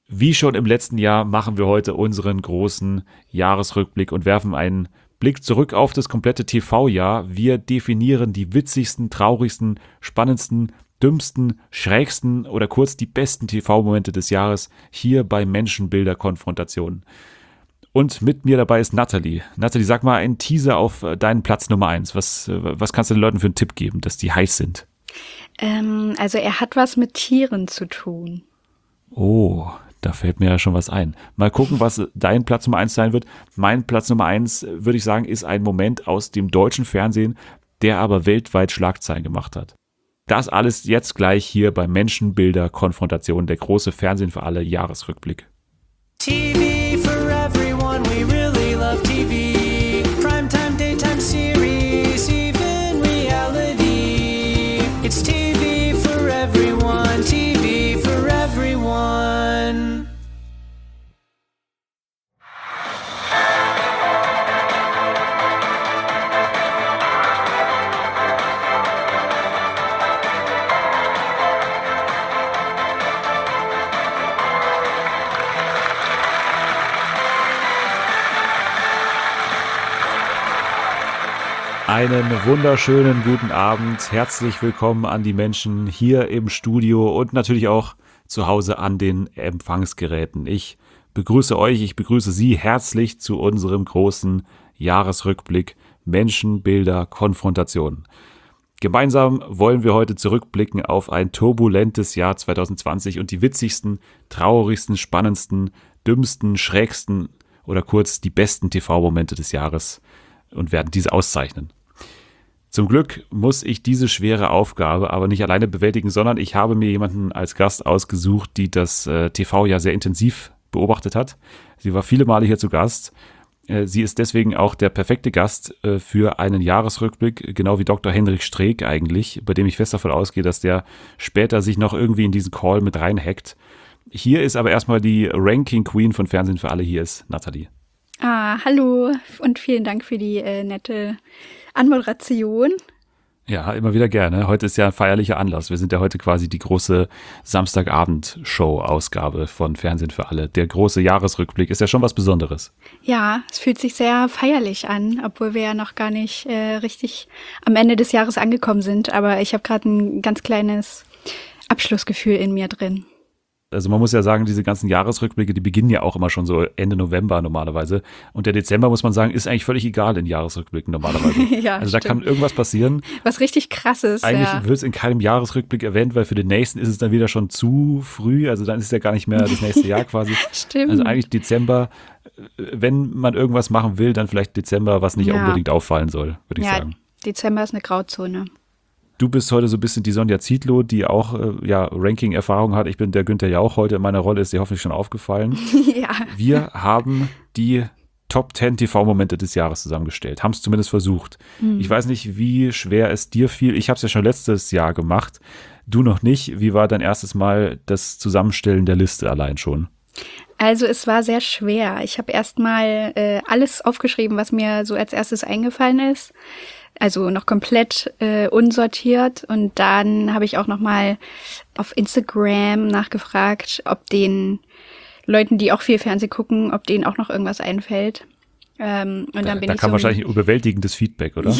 Wie schon im letzten Jahr machen wir heute unseren großen Jahresrückblick und werfen einen Blick zurück auf das komplette TV-Jahr. Wir definieren die witzigsten, traurigsten, spannendsten, dümmsten, schrägsten oder kurz die besten TV-Momente des Jahres hier bei Menschenbilder-Konfrontationen. Und mit mir dabei ist Nathalie. Nathalie, sag mal einen Teaser auf deinen Platz Nummer 1. Was kannst du den Leuten für einen Tipp geben, dass die heiß sind? Also er hat was mit Tieren zu tun. Oh, da fällt mir ja schon was ein. Mal gucken, was dein Platz Nummer 1 sein wird. Mein Platz Nummer 1, würde ich sagen, ist ein Moment aus dem deutschen Fernsehen, der aber weltweit Schlagzeilen gemacht hat. Das alles jetzt gleich hier bei Menschenbilder Konfrontation, der große Fernsehen für alle Jahresrückblick. TV for everyone, we really love TV. Primetime, daytime series, even reality. It's TV for everyone, TV for everyone. Einen wunderschönen guten Abend. Herzlich willkommen an die Menschen hier im Studio und natürlich auch zu Hause an den Empfangsgeräten. Ich begrüße euch, ich begrüße Sie herzlich zu unserem großen Jahresrückblick Menschen, Bilder, Konfrontation. Gemeinsam wollen wir heute zurückblicken auf ein turbulentes Jahr 2020 und die witzigsten, traurigsten, spannendsten, dümmsten, schrägsten oder kurz die besten TV-Momente des Jahres und werden diese auszeichnen. Zum Glück muss ich diese schwere Aufgabe aber nicht alleine bewältigen, sondern ich habe mir jemanden als Gast ausgesucht, die das TV ja sehr intensiv beobachtet hat. Sie war viele Male hier zu Gast. Sie ist deswegen auch der perfekte Gast für einen Jahresrückblick, genau wie Dr. Henrik Streeck eigentlich, bei dem ich fest davon ausgehe, dass der später sich noch irgendwie in diesen Call mit reinhackt. Hier ist aber erstmal die Ranking Queen von Fernsehen für alle, hier ist Nathalie. Hallo und vielen Dank für die nette Anmoderation. Ja, immer wieder gerne. Heute ist ja ein feierlicher Anlass. Wir sind ja heute quasi die große Samstagabend-Show-Ausgabe von Fernsehen für alle. Der große Jahresrückblick ist ja schon was Besonderes. Ja, es fühlt sich sehr feierlich an, obwohl wir ja noch gar nicht richtig am Ende des Jahres angekommen sind. Aber ich habe gerade ein ganz kleines Abschlussgefühl in mir drin. Also man muss ja sagen, diese ganzen Jahresrückblicke, die beginnen ja auch immer schon so Ende November normalerweise. Und der Dezember, muss man sagen, ist eigentlich völlig egal in Jahresrückblicken normalerweise. Ja, also da stimmt. kann irgendwas passieren. Was richtig krasses. Eigentlich ja. wird es in keinem Jahresrückblick erwähnt, weil für den nächsten ist es dann wieder schon zu früh. Also dann ist es ja gar nicht mehr das nächste Jahr quasi. Stimmt. Also eigentlich Dezember, wenn man irgendwas machen will, dann vielleicht Dezember, was nicht unbedingt auffallen soll, würde ich sagen. Dezember ist eine Grauzone. Du bist heute so ein bisschen die Sonja Zietlow, die auch Ranking-Erfahrung hat. Ich bin der Günther Jauch heute in meiner Rolle, ist dir hoffentlich schon aufgefallen. Ja. Wir haben die Top 10 TV-Momente des Jahres zusammengestellt, haben es zumindest versucht. Ich weiß nicht, wie schwer es dir fiel. Ich habe es ja schon letztes Jahr gemacht. Du noch nicht. Wie war dein erstes Mal das Zusammenstellen der Liste allein schon? Also es war sehr schwer. Ich habe erstmal alles aufgeschrieben, was mir so als erstes eingefallen ist. Also noch komplett unsortiert. Und dann habe ich auch noch mal auf Instagram nachgefragt, ob den Leuten, die auch viel Fernsehen gucken, ob denen auch noch irgendwas einfällt. Und dann bin da ich kam wahrscheinlich ein überwältigendes Feedback, oder?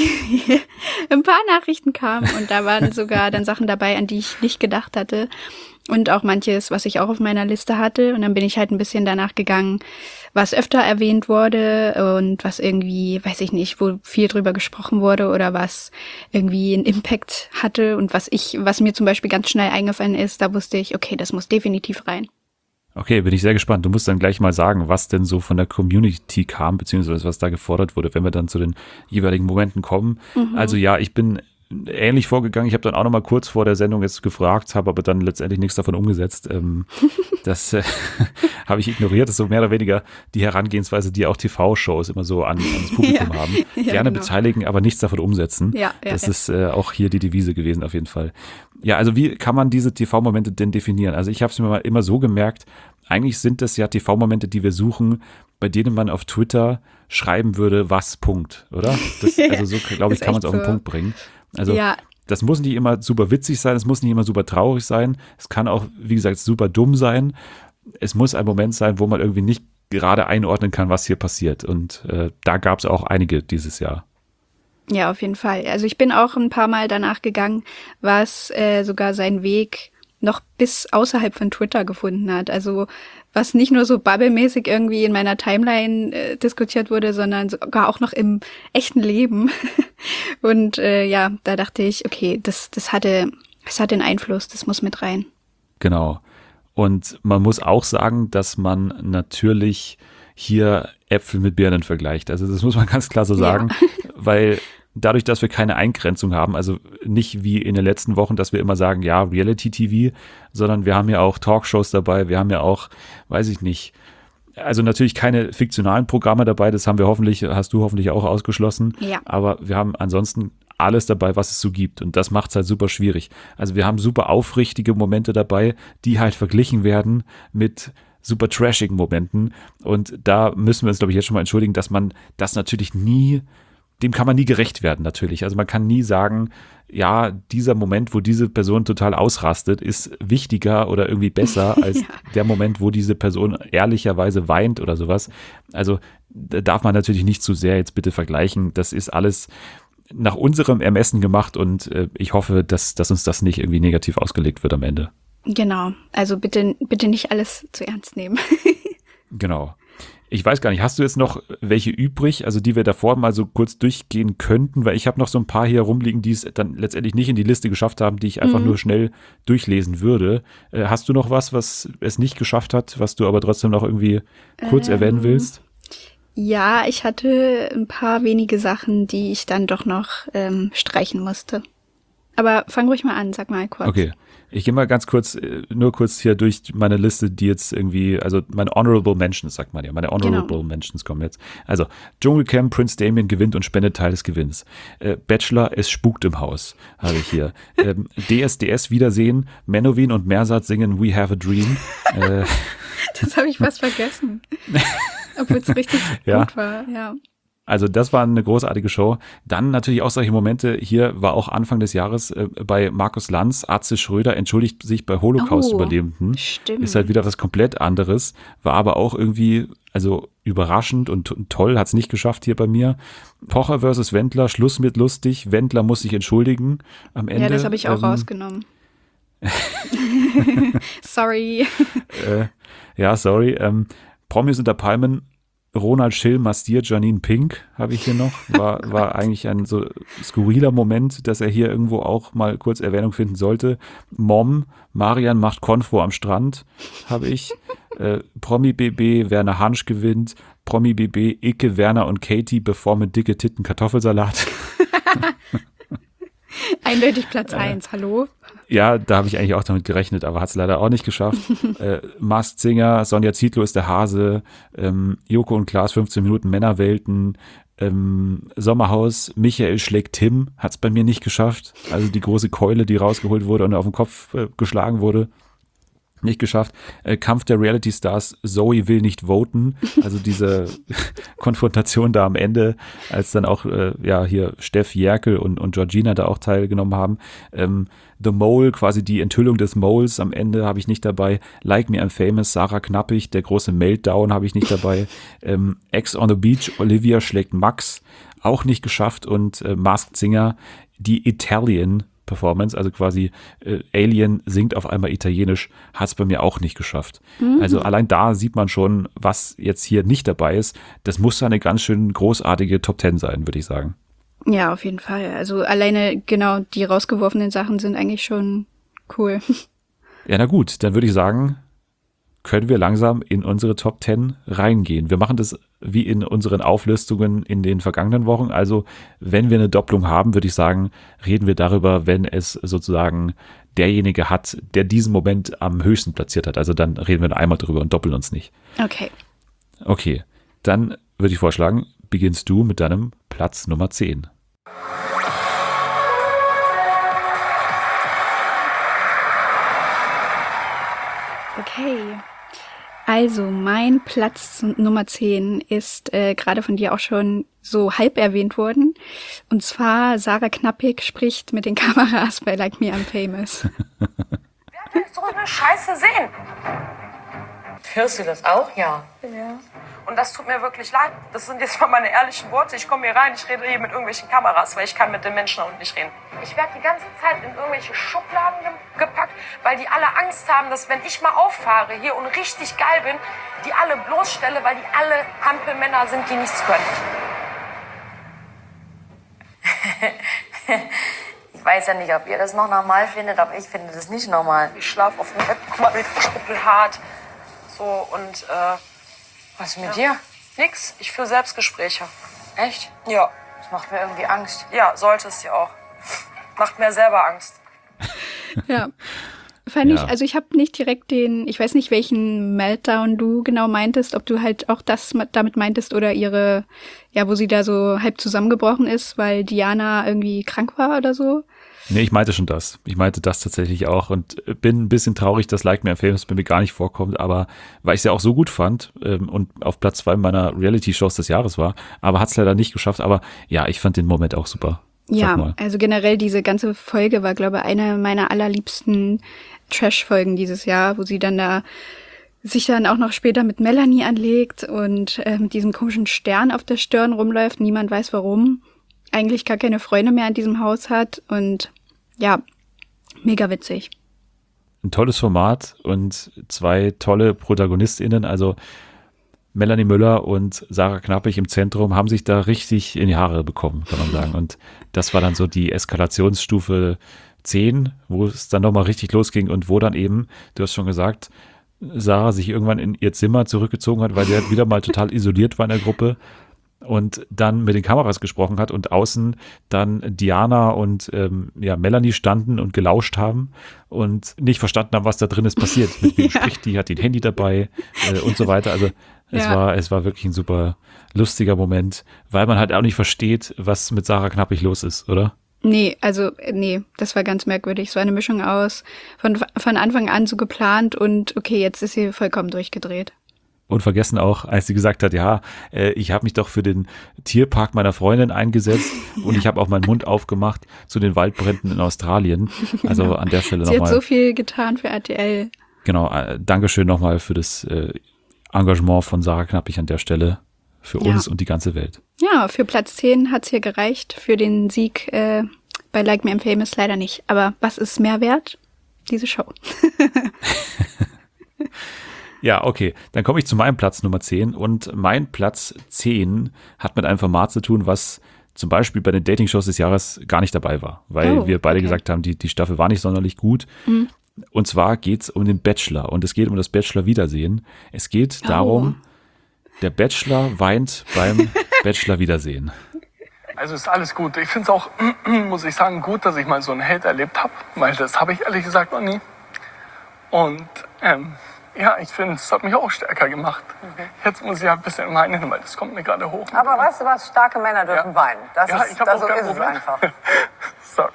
Ein paar Nachrichten kamen und da waren sogar dann Sachen dabei, an die ich nicht gedacht hatte. Und auch manches, was ich auch auf meiner Liste hatte. Und dann bin ich halt ein bisschen danach gegangen, was öfter erwähnt wurde und was irgendwie, weiß ich nicht, wo viel drüber gesprochen wurde oder was irgendwie einen Impact hatte. Und was mir zum Beispiel ganz schnell eingefallen ist, da wusste ich, okay, das muss definitiv rein. Okay, bin ich sehr gespannt. Du musst dann gleich mal sagen, was denn so von der Community kam, beziehungsweise was da gefordert wurde, wenn wir dann zu den jeweiligen Momenten kommen. Also ja, ich bin ähnlich vorgegangen. Ich habe dann auch noch mal kurz vor der Sendung jetzt gefragt, habe aber dann letztendlich nichts davon umgesetzt. Das habe ich ignoriert. Das ist so mehr oder weniger die Herangehensweise, die auch TV-Shows immer so ans Publikum haben. Gerne genau. beteiligen, aber nichts davon umsetzen. Das ist auch hier die Devise gewesen auf jeden Fall. Ja, also wie kann man diese TV-Momente denn definieren? Also ich habe es mir mal immer so gemerkt, eigentlich sind das ja TV-Momente, die wir suchen, bei denen man auf Twitter schreiben würde, was, Punkt, oder? Also so, glaube ich, kann man es auf den Punkt bringen. Also das muss nicht immer super witzig sein, es muss nicht immer super traurig sein, es kann auch, wie gesagt, super dumm sein. es muss ein Moment sein, wo man irgendwie nicht gerade einordnen kann, was hier passiert. Und da gab es auch einige dieses Jahr. Ja, auf jeden Fall. Also ich bin auch ein paar Mal danach gegangen, was sogar seinen Weg noch bis außerhalb von Twitter gefunden hat. Also was nicht nur so bubblemäßig irgendwie in meiner Timeline diskutiert wurde, sondern sogar auch noch im echten Leben. Und ja, da dachte ich, okay, das hatte einen Einfluss, das muss mit rein. Genau. Und man muss auch sagen, dass man natürlich hier Äpfel mit Birnen vergleicht. Also das muss man ganz klar so sagen, weil dadurch, dass wir keine Eingrenzung haben, also nicht wie in den letzten Wochen, dass wir immer sagen, ja, Reality-TV, sondern wir haben ja auch Talkshows dabei, wir haben ja auch, weiß ich nicht, also natürlich keine fiktionalen Programme dabei, das hast du hoffentlich auch ausgeschlossen, Ja. aber wir haben ansonsten alles dabei, was es so gibt und das macht es halt super schwierig. Also wir haben super aufrichtige Momente dabei, die halt verglichen werden mit super trashigen Momenten und da müssen wir uns, glaube ich, jetzt schon mal entschuldigen, dass man das natürlich dem kann man nie gerecht werden natürlich. Also man kann nie sagen, ja, dieser Moment, wo diese Person total ausrastet, ist wichtiger oder irgendwie besser als der Moment, wo diese Person ehrlicherweise weint oder sowas. Also da darf man natürlich nicht zu sehr jetzt bitte vergleichen. Das ist alles nach unserem Ermessen gemacht und ich hoffe, dass uns das nicht irgendwie negativ ausgelegt wird am Ende. Genau, also bitte nicht alles zu ernst nehmen. Genau. Ich weiß gar nicht, hast du jetzt noch welche übrig, also die wir davor mal so kurz durchgehen könnten, weil ich habe noch so ein paar hier rumliegen, die es dann letztendlich nicht in die Liste geschafft haben, die ich einfach nur schnell durchlesen würde. Hast du noch was es nicht geschafft hat, was du aber trotzdem noch irgendwie kurz erwähnen willst? Ja, ich hatte ein paar wenige Sachen, die ich dann doch noch streichen musste. Aber fang ruhig mal an, sag mal kurz. Okay, ich gehe mal nur kurz hier durch meine Liste, die jetzt irgendwie, also meine Honorable Mentions, sagt man ja, meine Honorable Mentions kommen jetzt. Also, Dschungelcamp, Prince Damien gewinnt und spendet Teil des Gewinns. Bachelor, es spukt im Haus, habe ich hier. DSDS Wiedersehen, Menowin und Mersat singen We Have a Dream. Das habe ich fast vergessen. Obwohl es richtig gut war, ja. Also das war eine großartige Show. Dann natürlich auch solche Momente, hier war auch Anfang des Jahres bei Markus Lanz, Atze Schröder entschuldigt sich bei Holocaust-Überlebenden. Stimmt. Ist halt wieder was komplett anderes, war aber auch irgendwie, also überraschend und toll, hat es nicht geschafft hier bei mir. Pocher versus Wendler, Schluss mit lustig, Wendler muss sich entschuldigen am Ende. Ja, das habe ich auch rausgenommen. Sorry. Sorry. Promis unter Palmen, Ronald Schill mastiert Janine Pink, habe ich hier noch. War eigentlich ein so skurriler Moment, dass er hier irgendwo auch mal kurz Erwähnung finden sollte. Mom, Marian macht Konfo am Strand, habe ich. Promi BB, Werner Hansch gewinnt. Promi BB, Icke, Werner und Katie beformen dicke Titten Kartoffelsalat. Eindeutig Platz 1, hallo? Ja, da habe ich eigentlich auch damit gerechnet, aber hat es leider auch nicht geschafft. Masked Singer, Sonja Zietlow ist der Hase, Joko und Klaas 15 Minuten Männerwelten, Sommerhaus, Michael schlägt Tim, hat es bei mir nicht geschafft. Also die große Keule, die rausgeholt wurde und auf den Kopf geschlagen wurde. Nicht geschafft. Kampf der Reality Stars, Zoe will nicht voten. Also diese Konfrontation da am Ende, als dann auch hier Steff Jerkel und Georgina da auch teilgenommen haben. The Mole, quasi die Enthüllung des Moles am Ende habe ich nicht dabei. Like Me I'm Famous, Sarah Knappig, der große Meltdown habe ich nicht dabei. Ex on the Beach, Olivia schlägt Max, auch nicht geschafft. Und Masked Singer, die Italian Performance, also quasi Alien singt auf einmal Italienisch, hat es bei mir auch nicht geschafft. Also allein da sieht man schon, was jetzt hier nicht dabei ist. Das muss eine ganz schön großartige Top 10 sein, würde ich sagen. Ja, auf jeden Fall. Also alleine genau die rausgeworfenen Sachen sind eigentlich schon cool. Ja, na gut, dann würde ich sagen, können wir langsam in unsere Top 10 reingehen. Wir machen das wie in unseren Auflistungen in den vergangenen Wochen. Also wenn wir eine Doppelung haben, würde ich sagen, reden wir darüber, wenn es sozusagen derjenige hat, der diesen Moment am höchsten platziert hat. Also dann reden wir nur einmal drüber und doppeln uns nicht. Okay, dann würde ich vorschlagen, beginnst du mit deinem Platz Nummer 10. Okay. Also, mein Platz Nummer 10 ist gerade von dir auch schon so halb erwähnt worden. Und zwar Sarah Knappig spricht mit den Kameras bei Like Me I'm Famous. Wer will so eine Scheiße sehen? Hörst du das auch? Ja. Ja. Und das tut mir wirklich leid. Das sind jetzt mal meine ehrlichen Worte. Ich komme hier rein, ich rede hier mit irgendwelchen Kameras, weil ich kann mit den Menschen da unten nicht reden. Ich werde die ganze Zeit in irgendwelche Schubladen gepackt, weil die alle Angst haben, dass wenn ich mal auffahre hier und richtig geil bin, die alle bloßstelle, weil die alle Hampelmänner sind, die nichts können. Ich weiß ja nicht, ob ihr das noch normal findet, aber ich finde das nicht normal. Ich schlafe auf dem Bett, guck mal, hart. So und, Was ist mit dir? nix. Ich führe Selbstgespräche. Echt? Ja. Das macht mir irgendwie Angst. Ja, sollte es ja auch. Macht mir selber Angst. Ja. Fand ich, Ja. also ich habe nicht direkt ich weiß nicht, welchen Meltdown du genau meintest, ob du halt auch das damit meintest oder ihre, ja, wo sie da so halb zusammengebrochen ist, weil Diana irgendwie krank war oder so. Nee, ich meinte schon das. Ich meinte das tatsächlich auch und bin ein bisschen traurig, dass Like Me a Famous bei mir gar nicht vorkommt, aber weil ich es ja auch so gut fand und auf Platz 2 meiner Reality-Shows des Jahres war, aber hat es leider nicht geschafft. Aber ja, ich fand den Moment auch super. Sag Ja, mal. also generell diese ganze Folge war, glaube ich, eine meiner allerliebsten Trash-Folgen dieses Jahr, wo sie dann da sich dann auch noch später mit Melanie anlegt und mit diesem komischen Stern auf der Stirn rumläuft. Niemand weiß warum. Eigentlich gar keine Freunde mehr in diesem Haus hat und ja, mega witzig. Ein tolles Format und 2 tolle ProtagonistInnen, also Melanie Müller und Sarah Knappig im Zentrum, haben sich da richtig in die Haare bekommen, kann man sagen. Und das war dann so die Eskalationsstufe 10, wo es dann nochmal richtig losging und wo dann eben, du hast schon gesagt, Sarah sich irgendwann in ihr Zimmer zurückgezogen hat, weil sie halt wieder mal total isoliert war in der Gruppe und dann mit den Kameras gesprochen hat und außen dann Diana und Melanie standen und gelauscht haben und nicht verstanden haben, was da drin ist passiert. Mit wem spricht die, hat die ein Handy dabei und so weiter. Also es war wirklich ein super lustiger Moment, weil man halt auch nicht versteht, was mit Sarah Knappig los ist, oder? Nee, das war ganz merkwürdig. Es war eine Mischung aus von Anfang an so geplant und okay, jetzt ist sie vollkommen durchgedreht. Und vergessen auch, als sie gesagt hat, ja, ich habe mich doch für den Tierpark meiner Freundin eingesetzt und ich habe auch meinen Mund aufgemacht zu den Waldbränden in Australien. Also an der Stelle Sie hat nochmal. so viel getan für RTL. Genau, Dankeschön nochmal für das Engagement von Sarah Knappig an der Stelle. Für uns und die ganze Welt. Ja, für Platz 10 hat's hier gereicht. Für den Sieg bei Like Me I'm Famous leider nicht. Aber was ist mehr wert? Diese Show. Ja, okay. Dann komme ich zu meinem Platz Nummer 10. Und mein Platz 10 hat mit einem Format zu tun, was zum Beispiel bei den Dating-Shows des Jahres gar nicht dabei war. Weil wir beide gesagt haben, die Staffel war nicht sonderlich gut. Mhm. Und zwar geht's um den Bachelor. Und es geht um das Bachelor-Wiedersehen. Es geht darum, der Bachelor weint beim Bachelor-Wiedersehen. Also ist alles gut. Ich finde es auch, muss ich sagen, gut, dass ich mal so einen Hate erlebt habe. Weil das habe ich ehrlich gesagt noch nie. Und ja, ich finde, es hat mich auch stärker gemacht. Jetzt muss ich halt ein bisschen weinen, weil das kommt mir gerade hoch. Aber weißt du was, starke Männer dürfen weinen. Das Ja, ist, ich hab das auch so kein ist es Problem. einfach. Sorry.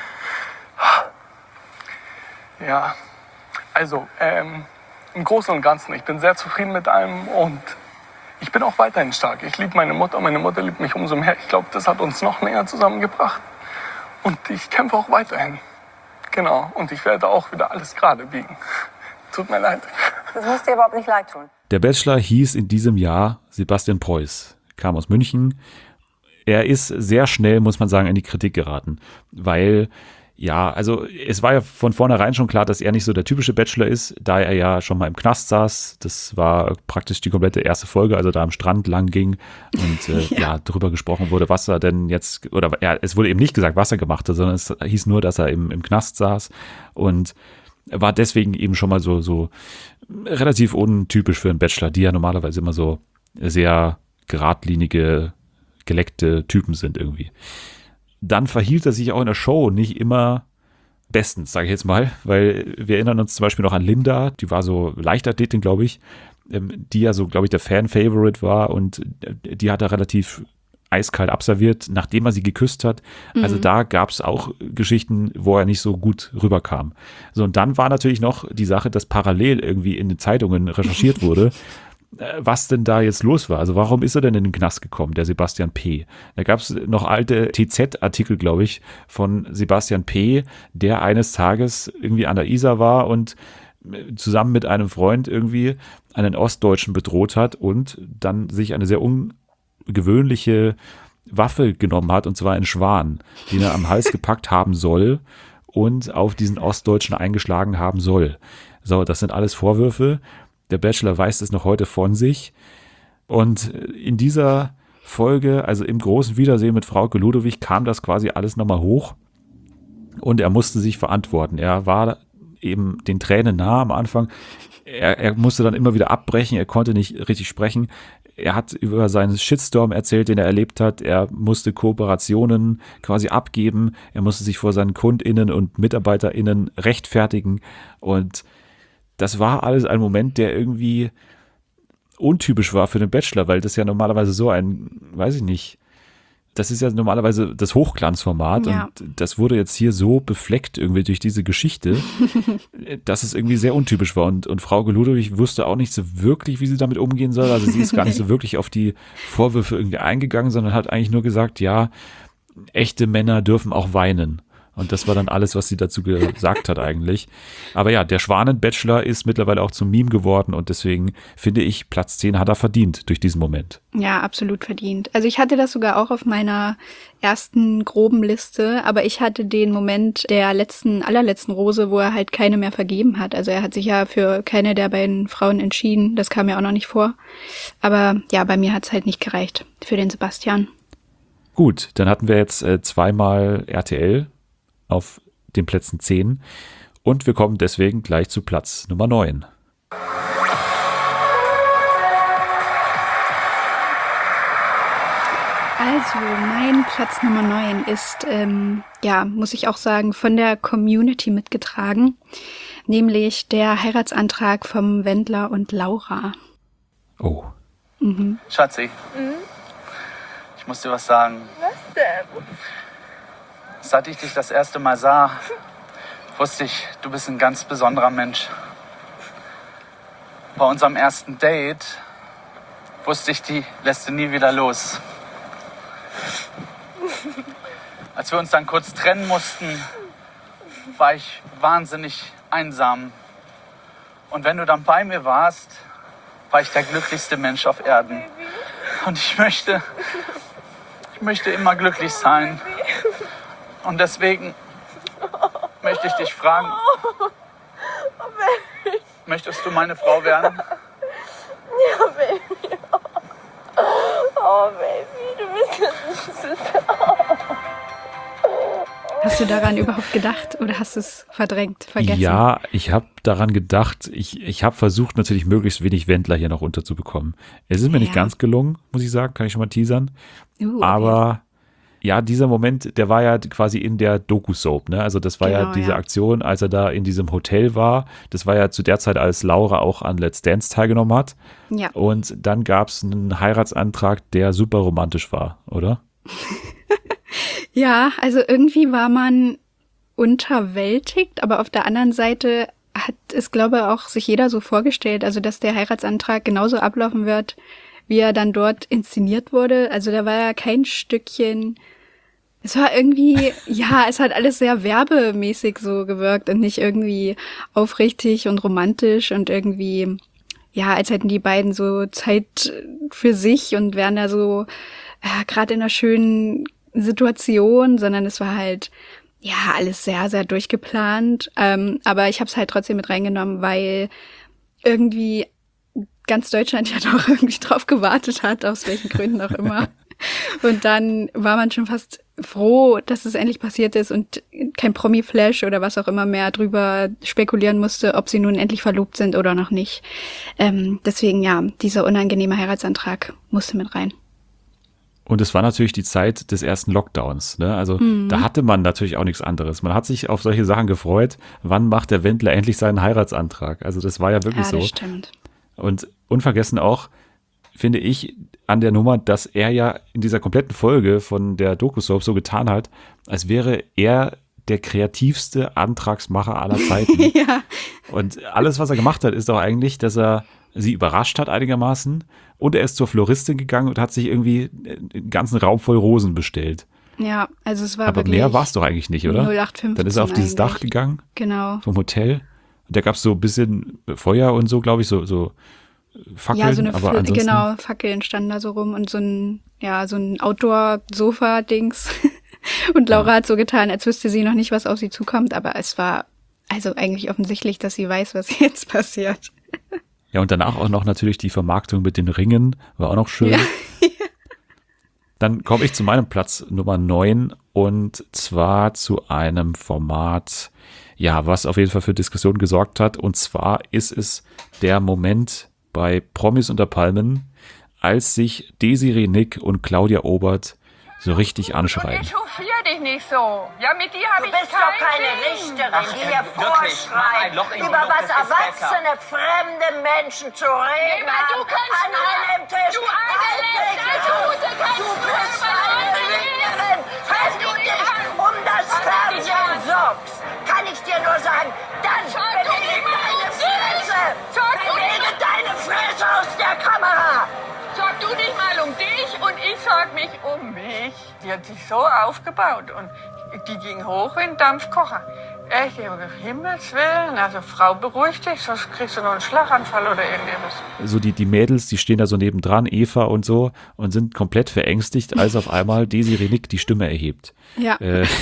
Ja, also im Großen und Ganzen, ich bin sehr zufrieden mit allem und ich bin auch weiterhin stark. Ich liebe meine Mutter liebt mich umso mehr. Ich glaube, das hat uns noch näher zusammengebracht und ich kämpfe auch weiterhin. Genau, und ich werde auch wieder alles gerade biegen. Tut mir leid. Das muss dir überhaupt nicht leid tun. Der Bachelor hieß in diesem Jahr Sebastian Preuß, kam aus München. Er ist sehr schnell, muss man sagen, in die Kritik geraten, weil ja, also es war ja von vornherein schon klar, dass er nicht so der typische Bachelor ist, da er ja schon mal im Knast saß. Das war praktisch die komplette erste Folge, also da am Strand lang ging und ja, darüber gesprochen wurde, was er denn jetzt, oder ja, es wurde eben nicht gesagt, was er gemacht hat, sondern es hieß nur, dass er im Knast saß und war deswegen eben schon mal so relativ untypisch für einen Bachelor, die ja normalerweise immer so sehr geradlinige, geleckte Typen sind irgendwie. Dann verhielt er sich auch in der Show nicht immer bestens, sage ich jetzt mal, weil wir erinnern uns zum Beispiel noch an Linda, die war so Leichtathletin, glaube ich, die ja so, glaube ich, der Fan-Favorite war und die hat er relativ eiskalt abserviert, nachdem er sie geküsst hat. Also da gab es auch Geschichten, wo er nicht so gut rüberkam. So, und dann war natürlich noch die Sache, dass parallel irgendwie in den Zeitungen recherchiert wurde, was denn da jetzt los war. Also warum ist er denn in den Knast gekommen, der Sebastian P.? Da gab es noch alte TZ-Artikel, glaube ich, von Sebastian P., der eines Tages irgendwie an der Isar war und zusammen mit einem Freund irgendwie einen Ostdeutschen bedroht hat und dann sich eine sehr ungewöhnliche Waffe genommen hat, und zwar einen Schwan, den er am Hals gepackt haben soll und auf diesen Ostdeutschen eingeschlagen haben soll. So, das sind alles Vorwürfe. Der Bachelor weist es noch heute von sich. Und in dieser Folge, also im großen Wiedersehen mit Frauke Ludowig, kam das quasi alles nochmal hoch und er musste sich verantworten. Er war eben den Tränen nah am Anfang. Er musste dann immer wieder abbrechen, er konnte nicht richtig sprechen. Er hat über seinen Shitstorm erzählt, den er erlebt hat. Er musste Kooperationen quasi abgeben. Er musste sich vor seinen KundInnen und MitarbeiterInnen rechtfertigen. Und das war alles ein Moment, der irgendwie untypisch war für den Bachelor, weil das ja normalerweise so ein, weiß ich nicht, das ist ja normalerweise das Hochglanzformat Ja. und das wurde jetzt hier so befleckt irgendwie durch diese Geschichte, dass es irgendwie sehr untypisch war und Frauke Ludowig wusste auch nicht so wirklich, wie sie damit umgehen soll, also sie ist gar nicht so wirklich auf die Vorwürfe irgendwie eingegangen, sondern hat eigentlich nur gesagt, ja, echte Männer dürfen auch weinen. Und das war dann alles, was sie dazu gesagt hat eigentlich. Aber ja, der Schwanen-Bachelor ist mittlerweile auch zum Meme geworden und deswegen finde ich, Platz 10 hat er verdient durch diesen Moment. Ja, absolut verdient. Also ich hatte das sogar auch auf meiner ersten groben Liste, aber ich hatte den Moment der allerletzten Rose, wo er halt keine mehr vergeben hat. Also er hat sich ja für keine der beiden Frauen entschieden. Das kam ja auch noch nicht vor. Aber ja, bei mir hat es halt nicht gereicht für den Sebastian. Gut, dann hatten wir jetzt zweimal RTL auf den Plätzen 10 und wir kommen deswegen gleich zu Platz Nummer 9. Also, mein Platz Nummer 9 ist, muss ich auch sagen, von der Community mitgetragen, nämlich der Heiratsantrag vom Wendler und Laura. Oh. Schatzi, ich muss dir was sagen. Was denn? Seit ich dich das erste Mal sah, wusste ich, du bist ein ganz besonderer Mensch. Bei unserem ersten Date wusste ich, die lässt du nie wieder los. Als wir uns dann kurz trennen mussten, war ich wahnsinnig einsam. Und wenn du dann bei mir warst, war ich der glücklichste Mensch auf Erden. Und ich möchte immer glücklich sein. Und deswegen möchte ich dich fragen, möchtest du meine Frau werden? Ja, Baby. Oh, Baby, du bist so süß. Hast du daran überhaupt gedacht oder hast du es verdrängt, vergessen? Ja, ich habe daran gedacht, ich habe versucht natürlich möglichst wenig Wendler hier noch unterzubekommen. Es ist mir nicht ganz gelungen, muss ich sagen, kann ich schon mal teasern. Okay. Aber ja, dieser Moment, der war ja quasi in der Doku-Soap, ne? Also das war ja diese Aktion, als er da in diesem Hotel war. Das war ja zu der Zeit, als Laura auch an Let's Dance teilgenommen hat. Ja. Und dann gab es einen Heiratsantrag, der super romantisch war, oder? Ja, also irgendwie war man unterwältigt, aber auf der anderen Seite hat es, glaube ich, auch sich jeder so vorgestellt, also dass der Heiratsantrag genauso ablaufen wird, wie er dann dort inszeniert wurde. Also da war ja kein Stückchen. Es war irgendwie, ja, es hat alles sehr werbemäßig so gewirkt und nicht irgendwie aufrichtig und romantisch und irgendwie, ja, als hätten die beiden so Zeit für sich und wären da so gerade in einer schönen Situation, sondern es war halt, ja, alles sehr, sehr durchgeplant. Aber ich habe es halt trotzdem mit reingenommen, weil irgendwie ganz Deutschland ja doch irgendwie drauf gewartet hat, aus welchen Gründen auch immer. Und dann war man schon fast froh, dass es endlich passiert ist und kein Promi-Flash oder was auch immer mehr drüber spekulieren musste, ob sie nun endlich verlobt sind oder noch nicht. Deswegen, ja, dieser unangenehme Heiratsantrag musste mit rein. Und es war natürlich die Zeit des ersten Lockdowns, ne? Also da hatte man natürlich auch nichts anderes. Man hat sich auf solche Sachen gefreut. Wann macht der Wendler endlich seinen Heiratsantrag? Also das war ja wirklich so. Ja, das stimmt. Und unvergessen auch, finde ich, an der Nummer, dass er ja in dieser kompletten Folge von der Doku-Soap so getan hat, als wäre er der kreativste Antragsmacher aller Zeiten. Ja. Und alles, was er gemacht hat, ist auch eigentlich, dass er sie überrascht hat einigermaßen und er ist zur Floristin gegangen und hat sich irgendwie einen ganzen Raum voll Rosen bestellt. Ja, also es war Aber wirklich mehr war es doch eigentlich nicht, oder? 0815 Dann ist er auf dieses eigentlich. Dach gegangen Genau. vom Hotel. Da gab es so ein bisschen Feuer und so, glaube ich, so Fackeln. Ja, so eine aber ansonsten, genau, Fackeln standen da so rum und so ein Outdoor-Sofa-Dings. Und Laura hat so getan, als wüsste sie noch nicht, was auf sie zukommt, aber es war also eigentlich offensichtlich, dass sie weiß, was jetzt passiert. Ja, und danach auch noch natürlich die Vermarktung mit den Ringen, war auch noch schön. Ja. Dann komme ich zu meinem Platz Nummer 9 und zwar zu einem Format, ja, was auf jeden Fall für Diskussionen gesorgt hat. Und zwar ist es der Moment bei Promis unter Palmen, als sich Desiree Nick und Claudia Obert so richtig anschreien. Ich hofier dich nicht so. Ja, mit dir habe ich Du bist doch keine Richterin, die hier vorschreibt, über was erwachsene, fremde Menschen zu reden haben. An einem Tisch. Du eine Lästertute, Du bist eine Lügnerin. Wenn du dich um das Fernsehen sorgst, kann ich dir nur sagen, dann bewege deine Fresse. Bewege deine Fresse aus der Kamera. Sorg du dich mal um dich und ich sorg mich um mich. Die hat sich so aufgebaut und die ging hoch wie ein Dampfkocher. Echt, um Himmels Willen. Also Frau, beruhig dich, sonst kriegst du noch einen Schlaganfall oder irgendwas. So die Mädels, die stehen da so nebendran, Eva und so, und sind komplett verängstigt, als auf einmal Desiree Nick die Stimme erhebt. Ja.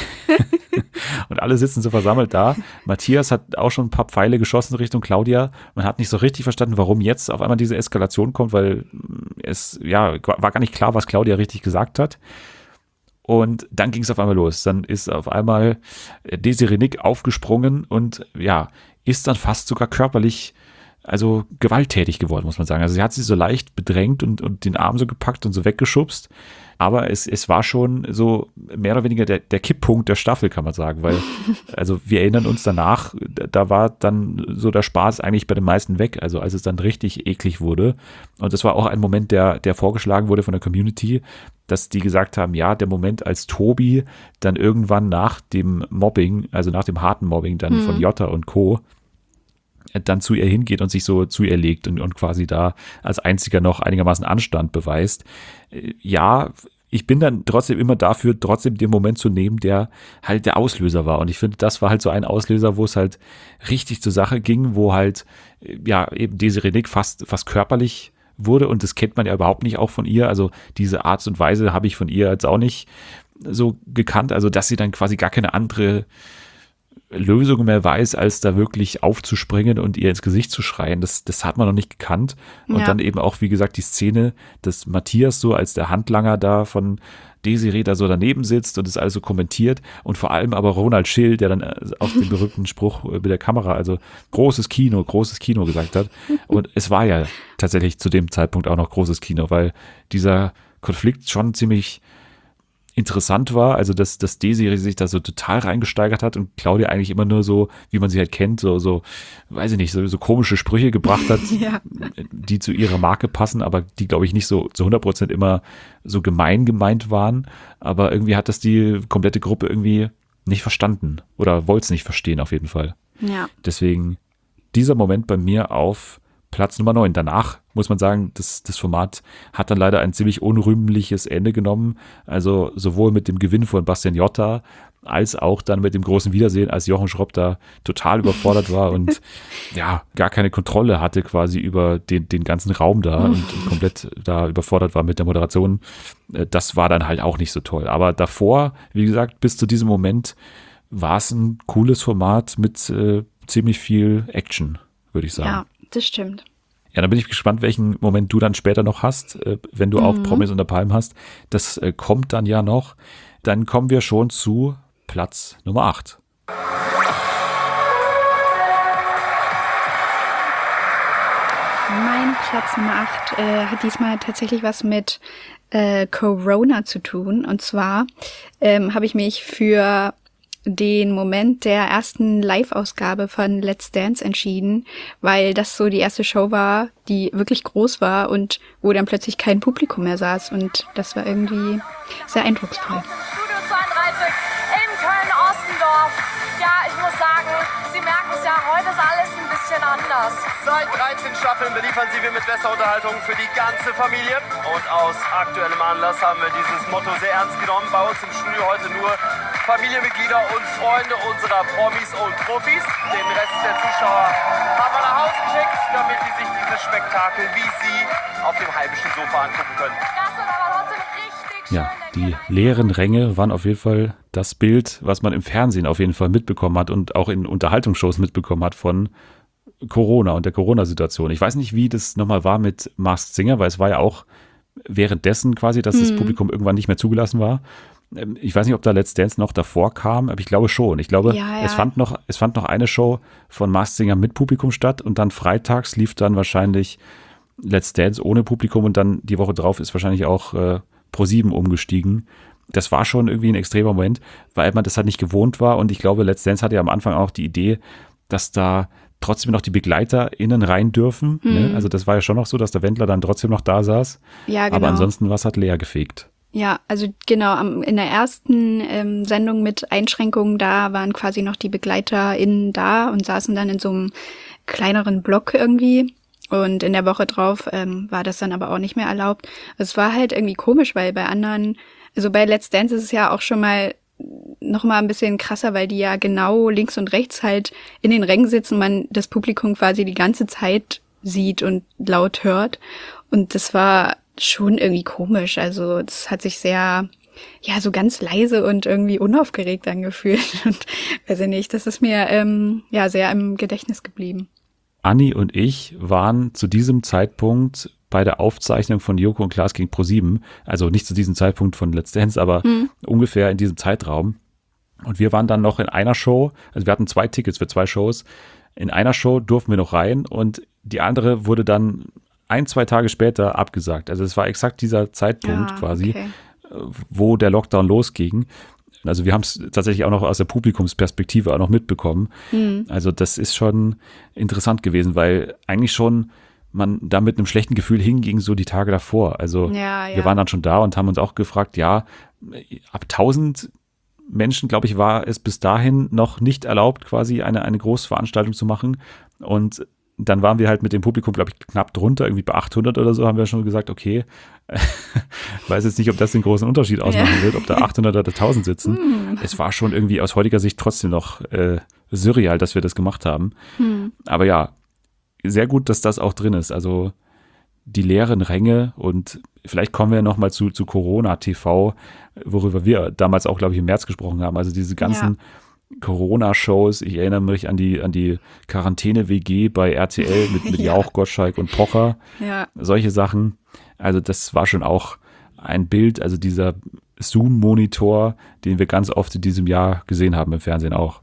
Und alle sitzen so versammelt da. Matthias hat auch schon ein paar Pfeile geschossen Richtung Claudia. Man hat nicht so richtig verstanden, warum jetzt auf einmal diese Eskalation kommt, weil es war gar nicht klar, was Claudia richtig gesagt hat. Und dann ging es auf einmal los. Dann ist auf einmal Desiree Nick aufgesprungen und ist dann fast sogar körperlich, also gewalttätig geworden, muss man sagen. Also sie hat sich so leicht bedrängt und den Arm so gepackt und so weggeschubst. Aber es war schon so mehr oder weniger der Kipppunkt der Staffel, kann man sagen. Weil, also wir erinnern uns danach, da war dann so der Spaß eigentlich bei den meisten weg. Also als es dann richtig eklig wurde. Und das war auch ein Moment, der vorgeschlagen wurde von der Community, dass die gesagt haben, ja, der Moment, als Tobi dann irgendwann nach dem Mobbing, also nach dem harten Mobbing dann von Jota und Co., dann zu ihr hingeht und sich so zu ihr legt und quasi da als einziger noch einigermaßen Anstand beweist. Ja, ich bin dann trotzdem immer dafür, trotzdem den Moment zu nehmen, der halt der Auslöser war. Und ich finde, das war halt so ein Auslöser, wo es halt richtig zur Sache ging, wo halt, eben Desiree Nick fast körperlich wurde. Und das kennt man ja überhaupt nicht auch von ihr. Also diese Art und Weise habe ich von ihr jetzt auch nicht so gekannt. Also, dass sie dann quasi gar keine andere Lösung mehr weiß, als da wirklich aufzuspringen und ihr ins Gesicht zu schreien. Das hat man noch nicht gekannt. Und dann eben auch, wie gesagt, die Szene, dass Matthias so als der Handlanger da von Desiree da so daneben sitzt und das alles so kommentiert. Und vor allem aber Ronald Schill, der dann auch den berühmten Spruch mit der Kamera, also großes Kino gesagt hat. Und es war ja tatsächlich zu dem Zeitpunkt auch noch großes Kino, weil dieser Konflikt schon ziemlich interessant war, also dass Desiree sich da so total reingesteigert hat und Claudia eigentlich immer nur so, wie man sie halt kennt, so weiß ich nicht, so komische Sprüche gebracht hat, die zu ihrer Marke passen, aber die, glaube ich, nicht so zu 100% immer so gemeint waren, aber irgendwie hat das die komplette Gruppe irgendwie nicht verstanden oder wollte es nicht verstehen auf jeden Fall. Ja. Deswegen dieser Moment bei mir auf Platz Nummer 9. Danach muss man sagen, das Format hat dann leider ein ziemlich unrühmliches Ende genommen. Also sowohl mit dem Gewinn von Bastian Jotta als auch dann mit dem großen Wiedersehen, als Jochen Schropp da total überfordert war und gar keine Kontrolle hatte quasi über den ganzen Raum da und komplett da überfordert war mit der Moderation. Das war dann halt auch nicht so toll. Aber davor, wie gesagt, bis zu diesem Moment war es ein cooles Format mit ziemlich viel Action, würde ich sagen. Ja, das stimmt. Ja, dann bin ich gespannt, welchen Moment du dann später noch hast, wenn du auch Promis unter Palmen hast. Das kommt dann ja noch. Dann kommen wir schon zu Platz Nummer 8. Mein Platz Nummer 8 hat diesmal tatsächlich was mit Corona zu tun. Und zwar habe ich mich für den Moment der ersten Live-Ausgabe von Let's Dance entschieden, weil das so die erste Show war, die wirklich groß war und wo dann plötzlich kein Publikum mehr saß und das war irgendwie sehr eindrucksvoll. Studio 32 in Köln-Ostendorf. Ja, ich muss sagen, Sie merken es ja, heute ist alles ein bisschen anders. Seit 13 Staffeln beliefern Sie wir mit bester Unterhaltung für die ganze Familie. Und aus aktuellem Anlass haben wir dieses Motto sehr ernst genommen. Bei uns im Studio heute nur Familienmitglieder und Freunde unserer Promis und Profis. Den Rest der Zuschauer haben wir nach Hause geschickt, damit sie sich dieses Spektakel wie sie auf dem heimischen Sofa angucken können. Das wird aber trotzdem richtig schön. Ja, die leeren Ränge waren auf jeden Fall das Bild, was man im Fernsehen auf jeden Fall mitbekommen hat und auch in Unterhaltungsshows mitbekommen hat von Corona und der Corona-Situation. Ich weiß nicht, wie das nochmal war mit Masked Singer, weil es war ja auch währenddessen quasi, dass das Publikum irgendwann nicht mehr zugelassen war. Ich weiß nicht, ob da Let's Dance noch davor kam, aber ich glaube schon. Ich glaube, Es fand noch eine Show von Masked Singer mit Publikum statt und dann freitags lief dann wahrscheinlich Let's Dance ohne Publikum und dann die Woche drauf ist wahrscheinlich auch Pro7 umgestiegen. Das war schon irgendwie ein extremer Moment, weil man das halt nicht gewohnt war und ich glaube, Let's Dance hatte ja am Anfang auch die Idee, dass da trotzdem noch die BegleiterInnen rein dürfen. Ne? Also das war ja schon noch so, dass der Wendler dann trotzdem noch da saß. Ja, genau. Aber ansonsten war es halt leer gefegt. Ja, also genau, in der ersten Sendung mit Einschränkungen, da waren quasi noch die BegleiterInnen da und saßen dann in so einem kleineren Block irgendwie. Und in der Woche drauf war das dann aber auch nicht mehr erlaubt. Es war halt irgendwie komisch, weil bei anderen, also bei Let's Dance ist es ja auch schon mal noch mal ein bisschen krasser, weil die ja genau links und rechts halt in den Rängen sitzen, man das Publikum quasi die ganze Zeit sieht und laut hört. Und das war schon irgendwie komisch. Also das hat sich sehr, ja, so ganz leise und irgendwie unaufgeregt angefühlt. Und weiß ich nicht, das ist mir ja sehr im Gedächtnis geblieben. Anni und ich waren zu diesem Zeitpunkt bei der Aufzeichnung von Joko und Klaas gegen Pro7, also nicht zu diesem Zeitpunkt von Let's Dance, aber ungefähr in diesem Zeitraum. Und wir waren dann noch in einer Show, also wir hatten 2 Tickets für 2 Shows. In einer Show durften wir noch rein und die andere wurde dann 1-2 Tage später abgesagt. Also es war exakt dieser Zeitpunkt quasi, wo der Lockdown losging. Also wir haben es tatsächlich auch noch aus der Publikumsperspektive auch noch mitbekommen. Also das ist schon interessant gewesen, weil eigentlich schon man da mit einem schlechten Gefühl hinging, so die Tage davor. Also wir waren dann schon da und haben uns auch gefragt, ja, ab 1000 Menschen, glaube ich, war es bis dahin noch nicht erlaubt, quasi eine Großveranstaltung zu machen. Und dann waren wir halt mit dem Publikum, glaube ich, knapp drunter, irgendwie bei 800 oder so, haben wir schon gesagt, okay, weiß jetzt nicht, ob das den großen Unterschied ausmachen wird, ob da 800 oder 1000 sitzen. Es war schon irgendwie aus heutiger Sicht trotzdem noch surreal, dass wir das gemacht haben. Aber ja, sehr gut, dass das auch drin ist. Also die leeren Ränge und vielleicht kommen wir nochmal zu Corona TV, worüber wir damals auch, glaube ich, im März gesprochen haben. Also diese ganzen Corona-Shows. Ich erinnere mich an die Quarantäne-WG bei RTL mit Jauch, Gottschalk und Pocher. Ja. Solche Sachen. Also das war schon auch ein Bild, also dieser Zoom-Monitor, den wir ganz oft in diesem Jahr gesehen haben im Fernsehen auch.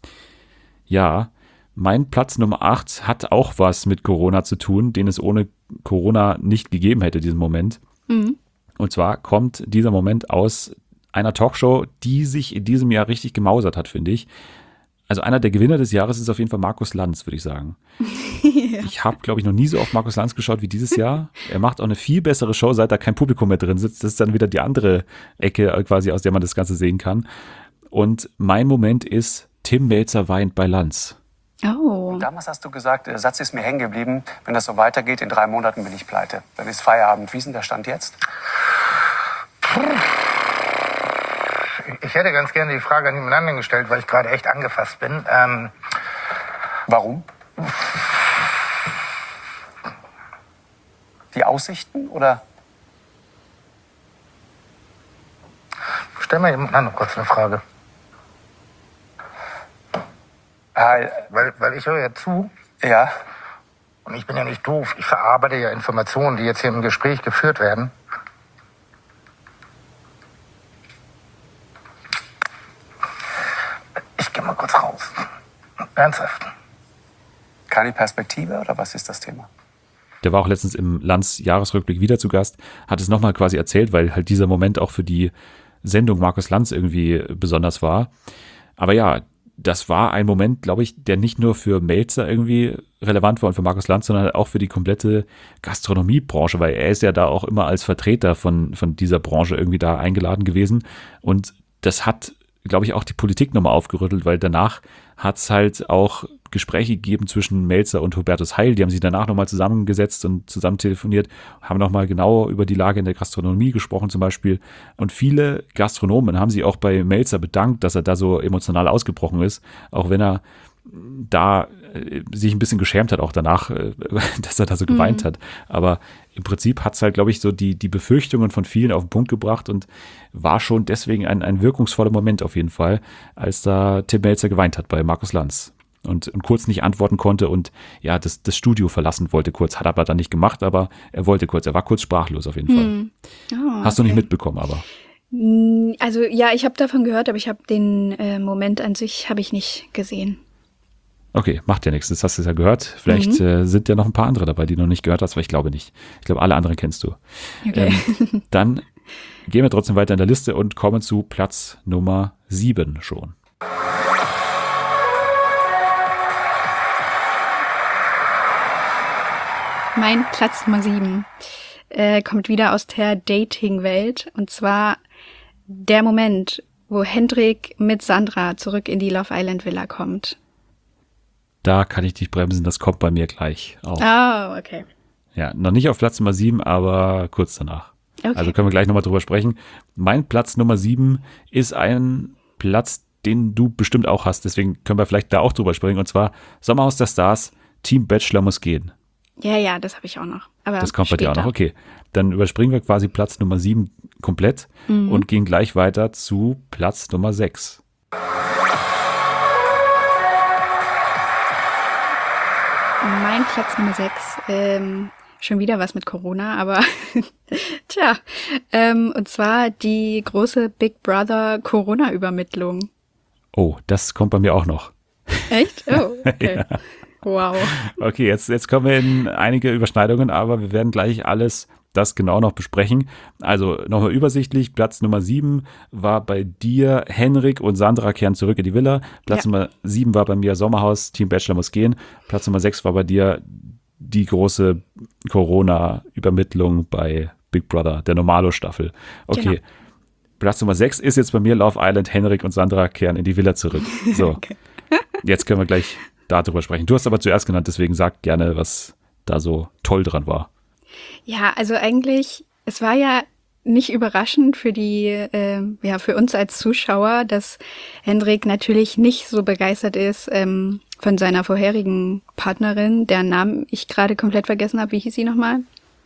Ja, mein Platz Nummer 8 hat auch was mit Corona zu tun, den es ohne Corona nicht gegeben hätte, diesen Moment. Und zwar kommt dieser Moment aus einer Talkshow, die sich in diesem Jahr richtig gemausert hat, finde ich. Also einer der Gewinner des Jahres ist auf jeden Fall Markus Lanz, würde ich sagen. Ich habe, glaube ich, noch nie so oft Markus Lanz geschaut wie dieses Jahr. Er macht auch eine viel bessere Show, seit da kein Publikum mehr drin sitzt. Das ist dann wieder die andere Ecke quasi, aus der man das Ganze sehen kann. Und mein Moment ist, Tim Mälzer weint bei Lanz. Oh. Und damals hast du gesagt, der Satz ist mir hängen geblieben, wenn das so weitergeht, in 3 Monaten bin ich pleite. Dann ist Feierabend. Wie ist denn der Stand jetzt? Ich hätte ganz gerne die Frage an jemand anderen gestellt, weil ich gerade echt angefasst bin. Warum? Die Aussichten oder? Stell mal jemand anderen kurz eine Frage. Weil ich höre ja zu. Ja. Und ich bin ja nicht doof. Ich verarbeite ja Informationen, die jetzt hier im Gespräch geführt werden. Ich gehe mal kurz raus. Ernsthaft. Keine Perspektive oder was ist das Thema? Der war auch letztens im Lanz-Jahresrückblick wieder zu Gast, hat es nochmal quasi erzählt, weil halt dieser Moment auch für die Sendung Markus Lanz irgendwie besonders war. Aber ja, das war ein Moment, glaube ich, der nicht nur für Mälzer irgendwie relevant war und für Markus Lanz, sondern auch für die komplette Gastronomiebranche, weil er ist ja da auch immer als Vertreter von dieser Branche irgendwie da eingeladen gewesen. Und das hat glaube ich, auch die Politik nochmal aufgerüttelt, weil danach hat es halt auch Gespräche gegeben zwischen Melzer und Hubertus Heil. Die haben sich danach nochmal zusammengesetzt und zusammen telefoniert, haben nochmal genau über die Lage in der Gastronomie gesprochen zum Beispiel. Und viele Gastronomen haben sich auch bei Melzer bedankt, dass er da so emotional ausgebrochen ist, auch wenn er da sich ein bisschen geschämt hat, auch danach, dass er da so geweint hat. Aber im Prinzip hat es halt, glaube ich, so die Befürchtungen von vielen auf den Punkt gebracht und war schon deswegen ein wirkungsvoller Moment auf jeden Fall, als da Tim Melzer geweint hat bei Markus Lanz und kurz nicht antworten konnte und ja, das Studio verlassen wollte kurz, hat aber dann nicht gemacht, aber er wollte kurz, er war kurz sprachlos auf jeden Fall. Oh, Hast du nicht mitbekommen, aber? Also ja, ich habe davon gehört, aber ich habe den Moment an sich habe ich nicht gesehen. Okay, macht ja nichts, das hast du ja gehört. Vielleicht sind ja noch ein paar andere dabei, die du noch nicht gehört hast, aber ich glaube nicht. Ich glaube, alle anderen kennst du. Okay. Dann gehen wir trotzdem weiter in der Liste und kommen zu Platz Nummer 7 schon. Mein Platz Nummer 7 kommt wieder aus der Dating-Welt und zwar der Moment, wo Hendrik mit Sandra zurück in die Love Island Villa kommt. Da kann ich dich bremsen, das kommt bei mir gleich auch. Oh, okay. Ja, noch nicht auf Platz Nummer 7, aber kurz danach. Okay. Also können wir gleich nochmal drüber sprechen. Mein Platz Nummer 7 ist ein Platz, den du bestimmt auch hast, deswegen können wir vielleicht da auch drüber sprechen, und zwar Sommerhaus der Stars, Team Bachelor muss gehen. Ja, das habe ich auch noch. Aber das kommt später. bei dir auch noch, okay. Dann überspringen wir quasi Platz Nummer 7 komplett und gehen gleich weiter zu Platz Nummer 6. Mein Platz Nummer 6, schon wieder was mit Corona, aber tja, und zwar die große Big Brother Corona-Übermittlung. Oh, das kommt bei mir auch noch. Echt? Oh, okay. Ja. Wow. Okay, jetzt kommen wir in einige Überschneidungen, aber wir werden gleich alles das genau noch besprechen. Also nochmal übersichtlich, Platz Nummer 7 war bei dir Henrik und Sandra kehren zurück in die Villa. Platz Nummer 7 war bei mir Sommerhaus, Team Bachelor muss gehen. Platz Nummer 6 war bei dir die große Corona-Übermittlung bei Big Brother, der Normalo-Staffel. Okay, genau. Platz Nummer 6 ist jetzt bei mir Love Island, Henrik und Sandra kehren in die Villa zurück. So, okay. Jetzt können wir gleich darüber sprechen. Du hast aber zuerst genannt, deswegen sag gerne, was da so toll dran war. Ja, also eigentlich, es war ja nicht überraschend für für uns als Zuschauer, dass Hendrik natürlich nicht so begeistert ist von seiner vorherigen Partnerin, deren Namen ich gerade komplett vergessen habe. Wie hieß sie nochmal?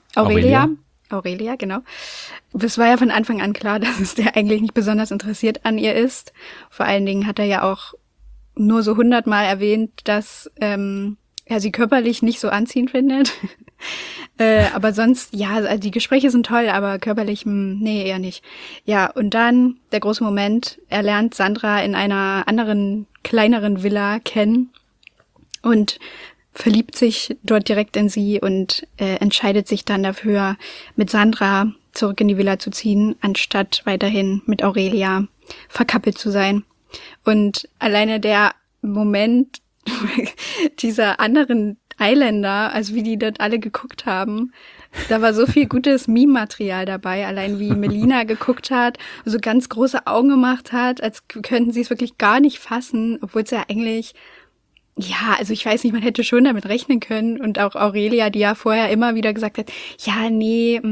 Aurelia, genau. Es war ja von Anfang an klar, dass es der eigentlich nicht besonders interessiert an ihr ist. Vor allen Dingen hat er ja auch nur so 100-mal erwähnt, dass er sie körperlich nicht so anziehend findet. Aber sonst, ja, also die Gespräche sind toll, aber körperlich, nee, eher nicht. Ja, und dann der große Moment, er lernt Sandra in einer anderen, kleineren Villa kennen und verliebt sich dort direkt in sie und entscheidet sich dann dafür, mit Sandra zurück in die Villa zu ziehen, anstatt weiterhin mit Aurelia verkappelt zu sein. Und alleine der Moment dieser anderen Islander, also wie die dort alle geguckt haben, da war so viel gutes Meme-Material dabei, allein wie Melina geguckt hat, so ganz große Augen gemacht hat, als könnten sie es wirklich gar nicht fassen, obwohl es ja eigentlich, ja, also ich weiß nicht, man hätte schon damit rechnen können, und auch Aurelia, die ja vorher immer wieder gesagt hat, ja, nee,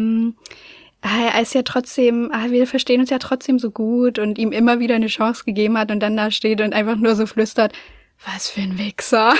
er ist ja trotzdem, wir verstehen uns ja trotzdem so gut, und ihm immer wieder eine Chance gegeben hat und dann da steht und einfach nur so flüstert, was für ein Wichser.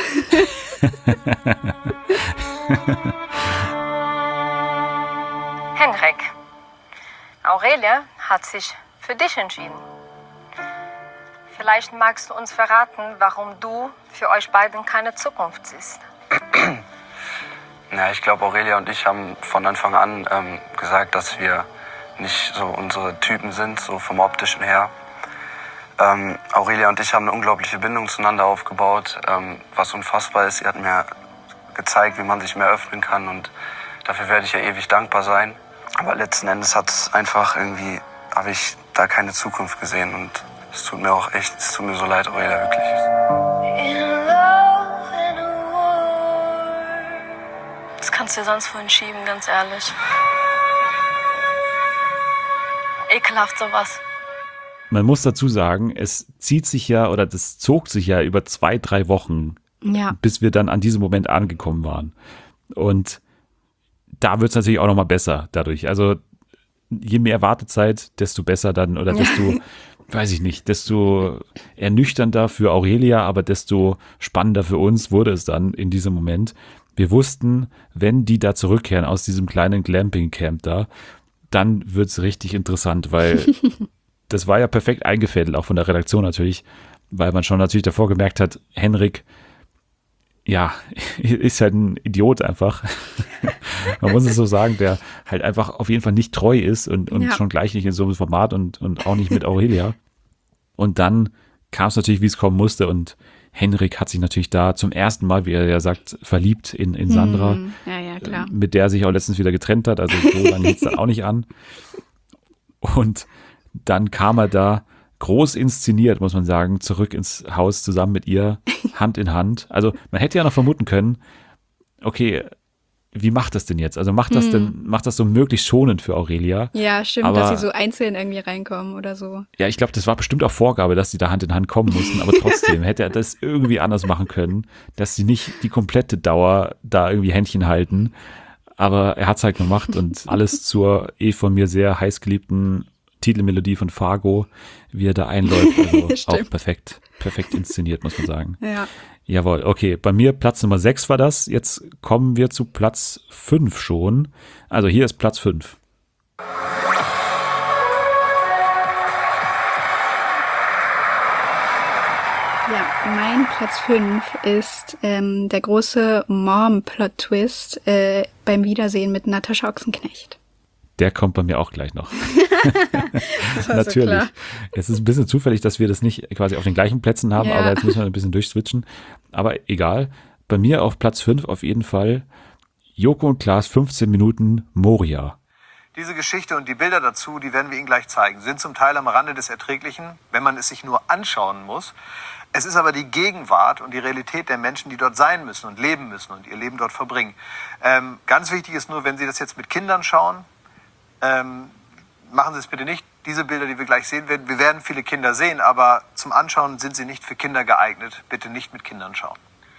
Henrik, Aurelia hat sich für dich entschieden. Vielleicht magst du uns verraten, warum du für euch beiden keine Zukunft siehst. Ja, ich glaube, Aurelia und ich haben von Anfang an gesagt, dass wir nicht so unsere Typen sind, so vom Optischen her. Aurelia und ich haben eine unglaubliche Bindung zueinander aufgebaut, was unfassbar ist. Sie hat mir gezeigt, wie man sich mehr öffnen kann, und dafür werde ich ja ewig dankbar sein. Aber letzten Endes habe ich da keine Zukunft gesehen, und es tut mir auch echt, es tut mir so leid, Aurelia, wirklich. Das kannst du dir sonst vorhin schieben, ganz ehrlich. Ekelhaft sowas. man muss dazu sagen, es zieht sich ja oder das zog sich ja über 2-3 Wochen, bis wir dann an diesem Moment angekommen waren. Und da wird es natürlich auch nochmal besser dadurch. Also je mehr Wartezeit, desto besser dann oder desto, weiß ich nicht, desto ernüchternder für Aurelia, aber desto spannender für uns wurde es dann in diesem Moment. Wir wussten, wenn die da zurückkehren aus diesem kleinen Glamping-Camp da, dann wird es richtig interessant, weil das war ja perfekt eingefädelt, auch von der Redaktion natürlich, weil man schon natürlich davor gemerkt hat, Henrik, ja, ist halt ein Idiot einfach. Man muss es so sagen, der halt einfach auf jeden Fall nicht treu ist und schon gleich nicht in so einem Format und auch nicht mit Aurelia. Und dann kam es natürlich, wie es kommen musste und Henrik hat sich natürlich da zum ersten Mal, wie er ja sagt, verliebt in Sandra, Ja, klar. mit der er sich auch letztens wieder getrennt hat, also so lange hielt es dann auch nicht an. Und dann kam er da groß inszeniert, muss man sagen, zurück ins Haus zusammen mit ihr, Hand in Hand. Also man hätte ja noch vermuten können, okay, wie macht das denn jetzt? Also macht das so möglichst schonend für Aurelia? Ja, stimmt, aber, dass sie so einzeln irgendwie reinkommen oder so. Ja, ich glaube, das war bestimmt auch Vorgabe, dass sie da Hand in Hand kommen mussten, aber trotzdem hätte er das irgendwie anders machen können, dass sie nicht die komplette Dauer da irgendwie Händchen halten. Aber er hat es halt gemacht und alles zur von mir sehr heiß geliebten Titelmelodie von Fargo, wie er da einläuft. Also auch perfekt inszeniert, muss man sagen. Ja. Jawohl, okay. Bei mir Platz Nummer 6 war das. Jetzt kommen wir zu Platz 5 schon. Also hier ist Platz 5. Ja, mein Platz 5 ist der große Mom-Plot-Twist beim Wiedersehen mit Natascha Ochsenknecht. Der kommt bei mir auch gleich noch. Das war Natürlich. so klar. Es ist ein bisschen zufällig, dass wir das nicht quasi auf den gleichen Plätzen haben, aber jetzt müssen wir ein bisschen durchswitchen. Aber egal. Bei mir auf Platz 5 auf jeden Fall Joko und Klaas 15 Minuten Moria. Diese Geschichte und die Bilder dazu, die werden wir Ihnen gleich zeigen, sind zum Teil am Rande des Erträglichen, wenn man es sich nur anschauen muss. Es ist aber die Gegenwart und die Realität der Menschen, die dort sein müssen und leben müssen und ihr Leben dort verbringen. Ganz wichtig ist nur, wenn Sie das jetzt mit Kindern schauen, machen Sie es bitte nicht. Diese Bilder, die wir gleich sehen werden, wir werden viele Kinder sehen, aber zum Anschauen sind sie nicht für Kinder geeignet. Bitte nicht mit Kindern schauen.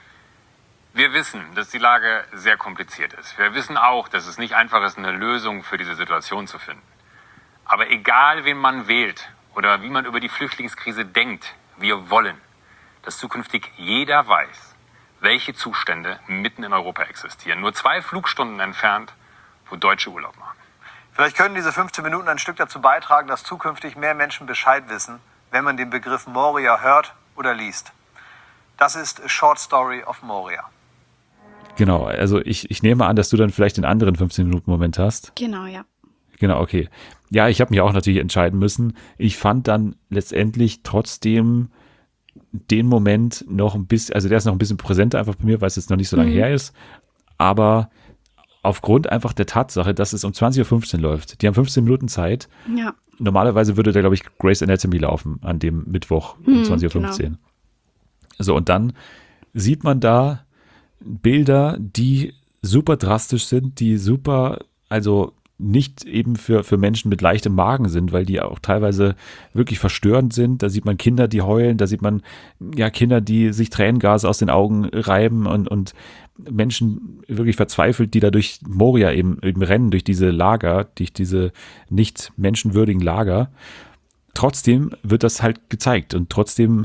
Wir wissen, dass die Lage sehr kompliziert ist. Wir wissen auch, dass es nicht einfach ist, eine Lösung für diese Situation zu finden. Aber egal, wen man wählt oder wie man über die Flüchtlingskrise denkt, wir wollen, dass zukünftig jeder weiß, welche Zustände mitten in Europa existieren. Nur 2 Flugstunden entfernt, wo Deutsche Urlaub machen. Vielleicht können diese 15 Minuten ein Stück dazu beitragen, dass zukünftig mehr Menschen Bescheid wissen, wenn man den Begriff Moria hört oder liest. Das ist A Short Story of Moria. Genau, also ich nehme an, dass du dann vielleicht den anderen 15-Minuten-Moment hast. Genau, ja. Genau, okay. Ja, ich habe mich auch natürlich entscheiden müssen. Ich fand dann letztendlich trotzdem den Moment noch ein bisschen, also der ist noch ein bisschen präsenter einfach bei mir, weil es jetzt noch nicht so lange her ist, aber aufgrund einfach der Tatsache, dass es um 20.15 Uhr läuft. Die haben 15 Minuten Zeit. Ja. Normalerweise würde da, glaube ich, Grey's Anatomy laufen an dem Mittwoch um 20.15 Uhr. Genau. So, und dann sieht man da Bilder, die super drastisch sind, die super, also nicht eben für Menschen mit leichtem Magen sind, weil die auch teilweise wirklich verstörend sind. Da sieht man Kinder, die heulen, da sieht man ja Kinder, die sich Tränengas aus den Augen reiben und Menschen wirklich verzweifelt, die da durch Moria eben rennen, durch diese Lager, durch diese nicht menschenwürdigen Lager. Trotzdem wird das halt gezeigt und trotzdem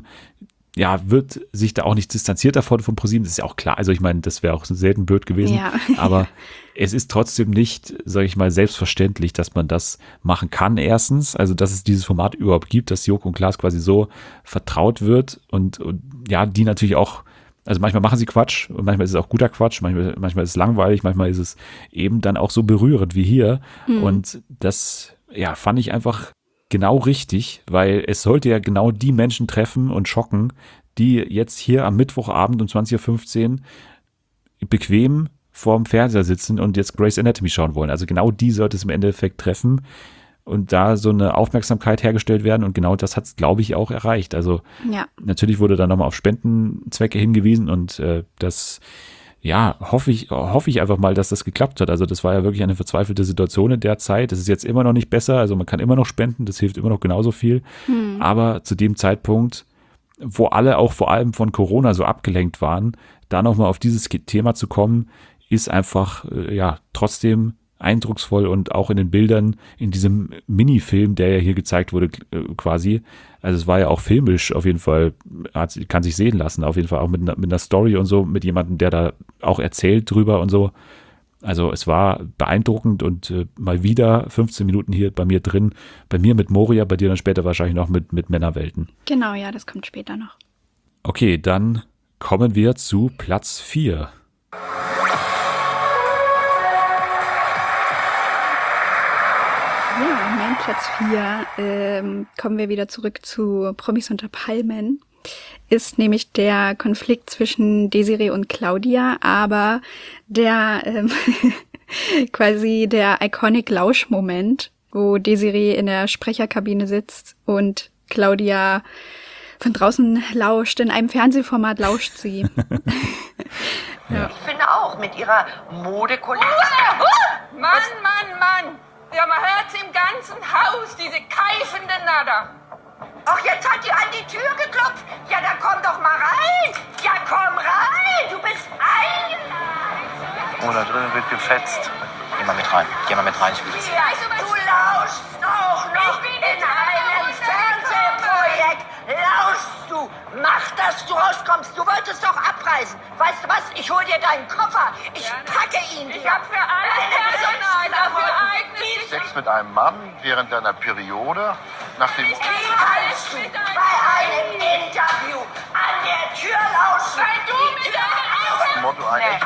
wird sich da auch nicht distanziert davon vom ProSieben, das ist ja auch klar. Also ich meine, das wäre auch selten blöd gewesen, aber es ist trotzdem nicht, sage ich mal, selbstverständlich, dass man das machen kann erstens, also dass es dieses Format überhaupt gibt, dass Joko und Klaas quasi so vertraut wird und die natürlich auch, also manchmal machen sie Quatsch und manchmal ist es auch guter Quatsch, manchmal ist es langweilig, manchmal ist es eben dann auch so berührend wie hier und das, fand ich einfach genau richtig, weil es sollte ja genau die Menschen treffen und schocken, die jetzt hier am Mittwochabend um 20.15 Uhr bequem vorm Fernseher sitzen und jetzt Grey's Anatomy schauen wollen. Also genau die sollte es im Endeffekt treffen und da so eine Aufmerksamkeit hergestellt werden und genau das hat es, glaube ich, auch erreicht. Also natürlich wurde da nochmal auf Spendenzwecke hingewiesen und das ja, hoffe ich einfach mal, dass das geklappt hat. Also das war ja wirklich eine verzweifelte Situation in der Zeit. Es ist jetzt immer noch nicht besser, also man kann immer noch spenden, das hilft immer noch genauso viel. Aber zu dem Zeitpunkt, wo alle auch vor allem von Corona so abgelenkt waren, da nochmal auf dieses Thema zu kommen, ist einfach, trotzdem eindrucksvoll und auch in den Bildern, in diesem Minifilm, der ja hier gezeigt wurde, quasi. Also es war ja auch filmisch auf jeden Fall, kann sich sehen lassen, auf jeden Fall auch mit einer Story und so, mit jemandem, der da auch erzählt drüber und so. Also es war beeindruckend und mal wieder 15 Minuten hier bei mir drin, bei mir mit Moria, bei dir dann später wahrscheinlich noch mit Männerwelten. Genau, ja, das kommt später noch. Okay, dann kommen wir zu Platz 4. Ja, mein Platz 4, kommen wir wieder zurück zu Promis unter Palmen, ist nämlich der Konflikt zwischen Desiree und Claudia, aber der quasi der iconic Lauschmoment, wo Desiree in der Sprecherkabine sitzt und Claudia von draußen lauscht, in einem Fernsehformat lauscht sie. Ja. Ich finde auch, mit ihrer Modekollektion. Mann! Ja, man hört's im ganzen Haus, diese keifende Nada. Ach, jetzt hat die an die Tür geklopft. Ja, dann komm doch mal rein. Ja, komm rein. Du bist eingeladen. Oh, da drinnen wird gefetzt. Geh mal mit rein, ich will das sehen. Ja, du lauschst auch noch in einem Fernsehprojekt. Lauschst du. Mach, dass du rauskommst. Du wolltest doch abreisen. Weißt du was? Ich hol dir deinen Koffer. Ich packe ihn dir. Ich hab für alles Personal, dafür eignet Sex mit einem Mann während deiner Periode, nachdem... Wie kannst du bei einem Interview an der Tür lauschen? Weil du mit deinem Motto eigentlich.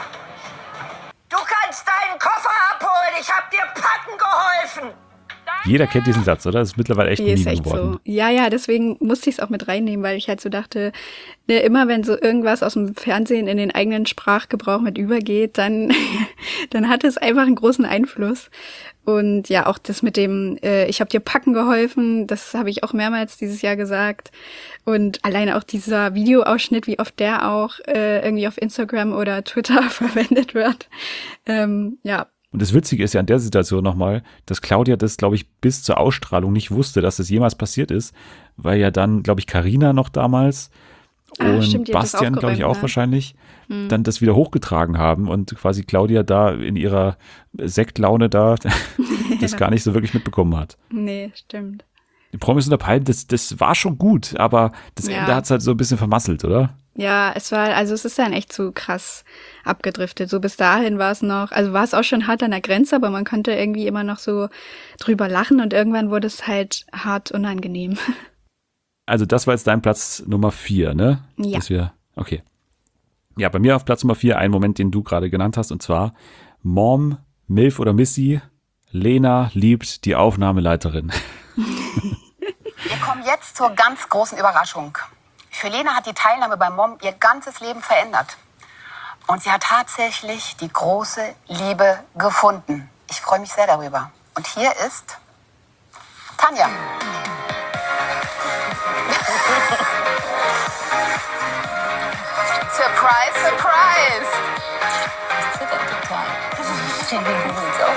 Du kannst deinen Koffer abholen. Ich hab dir packen geholfen. Jeder kennt diesen Satz, oder? Das ist mittlerweile echt ein Ist Meme echt geworden. so. Ja, deswegen musste ich es auch mit reinnehmen, weil ich halt so dachte, ne, immer wenn so irgendwas aus dem Fernsehen in den eigenen Sprachgebrauch mit übergeht, dann hat es einfach einen großen Einfluss. Und ja, auch das mit dem, ich habe dir packen geholfen, das habe ich auch mehrmals dieses Jahr gesagt. Und alleine auch dieser Videoausschnitt, wie oft der auch irgendwie auf Instagram oder Twitter verwendet wird. Ja. Und das Witzige ist ja an der Situation nochmal, dass Claudia das, glaube ich, bis zur Ausstrahlung nicht wusste, dass das jemals passiert ist, weil ja dann, glaube ich, Carina noch damals und stimmt, Bastian, glaube ich, auch wahrscheinlich, dann das wieder hochgetragen haben und quasi Claudia da in ihrer Sektlaune da das gar nicht so wirklich mitbekommen hat. Nee, stimmt. Die Promis unter Palmen, das war schon gut, aber das Ende hat es halt so ein bisschen vermasselt, oder? Ja, es ist dann echt zu krass abgedriftet. So bis dahin war es auch schon hart an der Grenze, aber man konnte irgendwie immer noch so drüber lachen und irgendwann wurde es halt hart unangenehm. Also das war jetzt dein Platz Nummer 4, ne? Ja. Okay. Ja, bei mir auf Platz Nummer 4 ein Moment, den du gerade genannt hast, und zwar Mom, Milf oder Missy, Lena liebt die Aufnahmeleiterin. Wir kommen jetzt zur ganz großen Überraschung. Für Lena hat die Teilnahme bei Mom ihr ganzes Leben verändert. Und sie hat tatsächlich die große Liebe gefunden. Ich freue mich sehr darüber. Und hier ist Tanja. Surprise, surprise! Ich zitter total.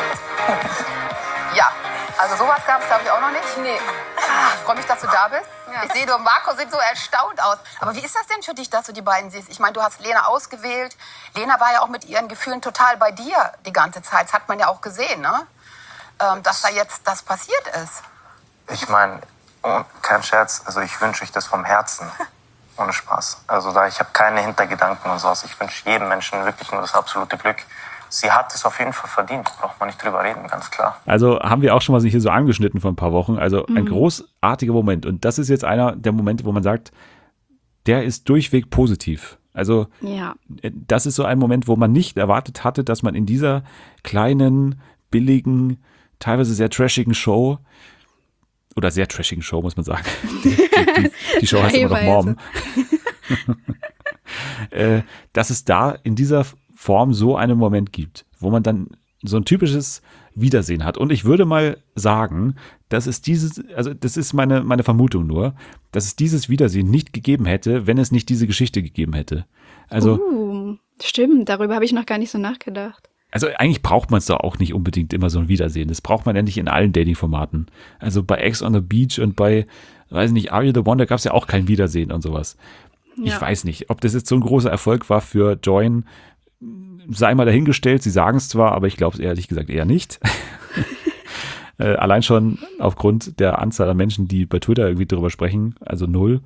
Ja, also sowas gab es, glaube ich, auch noch nicht. Nee. Ich freue mich, dass du da bist. Ja. Ich sehe, du, Marco sieht so erstaunt aus. Aber wie ist das denn für dich, dass du die beiden siehst? Ich meine, du hast Lena ausgewählt. Lena war ja auch mit ihren Gefühlen total bei dir die ganze Zeit. Das hat man ja auch gesehen, ne? Dass da jetzt das passiert ist. Ich meine, kein Scherz, also ich wünsche euch das vom Herzen. Ohne Spaß. Also ich habe keine Hintergedanken und sowas. Ich wünsche jedem Menschen wirklich nur das absolute Glück. Sie hat es auf jeden Fall verdient. Braucht man nicht drüber reden, ganz klar. Also haben wir auch schon mal hier so angeschnitten vor ein paar Wochen. Also ein großartiger Moment. Und das ist jetzt einer der Momente, wo man sagt, der ist durchweg positiv. Also das ist so ein Moment, wo man nicht erwartet hatte, dass man in dieser kleinen, billigen, teilweise sehr trashigen Show, oder sehr trashigen Show, muss man sagen. Die Show heißt immer noch Mom. Dass es da in dieser Form so einen Moment gibt, wo man dann so ein typisches Wiedersehen hat. Und ich würde mal sagen, dass es das ist meine Vermutung nur, dass es dieses Wiedersehen nicht gegeben hätte, wenn es nicht diese Geschichte gegeben hätte. Also Stimmt, darüber habe ich noch gar nicht so nachgedacht. Also eigentlich braucht man es doch auch nicht unbedingt immer so ein Wiedersehen. Das braucht man ja nicht in allen Dating-Formaten. Also bei Ex on the Beach und bei, weiß nicht, Are You the One, da gab es ja auch kein Wiedersehen und sowas. Ja. Ich weiß nicht, ob das jetzt so ein großer Erfolg war für Join, sei mal dahingestellt. Sie sagen es zwar, aber ich glaube es ehrlich gesagt eher nicht. Allein schon aufgrund der Anzahl an Menschen, die bei Twitter irgendwie drüber sprechen, also 0.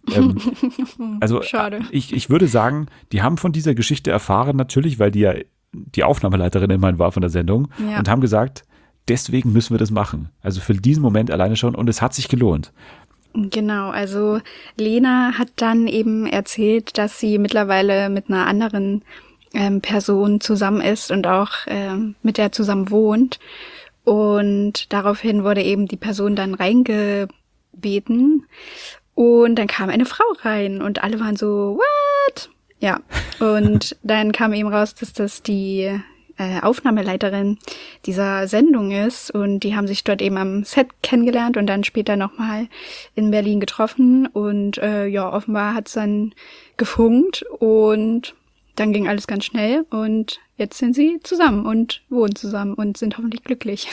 Also schade. Ich würde sagen, die haben von dieser Geschichte erfahren natürlich, weil die ja die Aufnahmeleiterin immerhin war von der Sendung und haben gesagt, deswegen müssen wir das machen. Also für diesen Moment alleine schon und es hat sich gelohnt. Genau, also Lena hat dann eben erzählt, dass sie mittlerweile mit einer anderen Person zusammen ist und auch mit der zusammen wohnt. Und daraufhin wurde eben die Person dann reingebeten und dann kam eine Frau rein und alle waren so, what? Ja, und dann kam eben raus, dass das die Aufnahmeleiterin dieser Sendung ist und die haben sich dort eben am Set kennengelernt und dann später nochmal in Berlin getroffen und offenbar hat's dann gefunkt und dann ging alles ganz schnell und jetzt sind sie zusammen und wohnen zusammen und sind hoffentlich glücklich.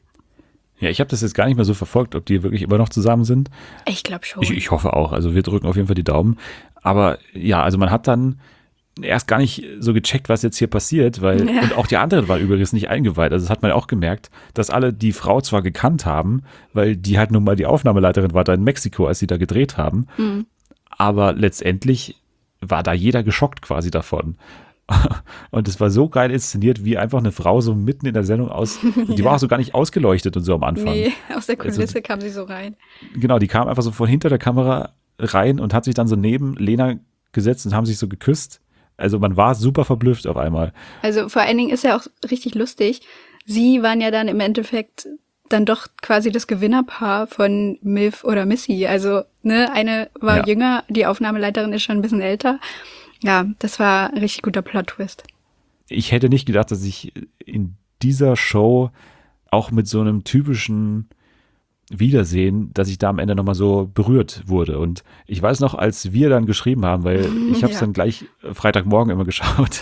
Ja, ich habe das jetzt gar nicht mehr so verfolgt, ob die wirklich immer noch zusammen sind. Ich glaube schon. Ich hoffe auch. Also wir drücken auf jeden Fall die Daumen. Aber ja, also man hat dann erst gar nicht so gecheckt, was jetzt hier passiert, weil und auch die anderen waren übrigens nicht eingeweiht. Also das hat man auch gemerkt, dass alle die Frau zwar gekannt haben, weil die halt nun mal die Aufnahmeleiterin war da in Mexiko, als sie da gedreht haben. Mhm. Aber letztendlich war da jeder geschockt quasi davon. Und es war so geil inszeniert, wie einfach eine Frau so mitten in der Sendung die war auch so gar nicht ausgeleuchtet und so am Anfang. Nee, aus der Kulisse kam sie so rein. Genau, die kam einfach so von hinter der Kamera rein und hat sich dann so neben Lena gesetzt und haben sich so geküsst. Also man war super verblüfft auf einmal. Also vor allen Dingen ist ja auch richtig lustig. Sie waren ja dann im Endeffekt dann doch quasi das Gewinnerpaar von Milf oder Missy. Also eine war jünger, die Aufnahmeleiterin ist schon ein bisschen älter. Ja, das war ein richtig guter Plot-Twist. Ich hätte nicht gedacht, dass ich in dieser Show auch mit so einem typischen Wiedersehen, dass ich da am Ende nochmal so berührt wurde. Und ich weiß noch, als wir dann geschrieben haben, weil ich habe es dann gleich Freitagmorgen immer geschaut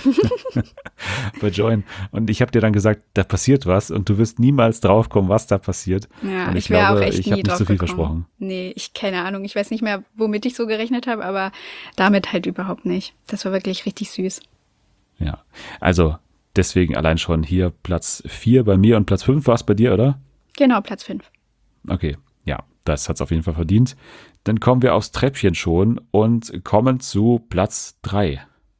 bei Join. Und ich habe dir dann gesagt, da passiert was und du wirst niemals draufkommen, was da passiert. Ja, und ich wäre glaube, auch echt ich habe nicht so viel versprochen. Nee, keine Ahnung. Ich weiß nicht mehr, womit ich so gerechnet habe, aber damit halt überhaupt nicht. Das war wirklich richtig süß. Ja, also deswegen allein schon hier Platz 4 bei mir und Platz 5 war es bei dir, oder? Genau, Platz 5. Okay, ja, das hat's auf jeden Fall verdient. Dann kommen wir aufs Treppchen schon und kommen zu Platz 3.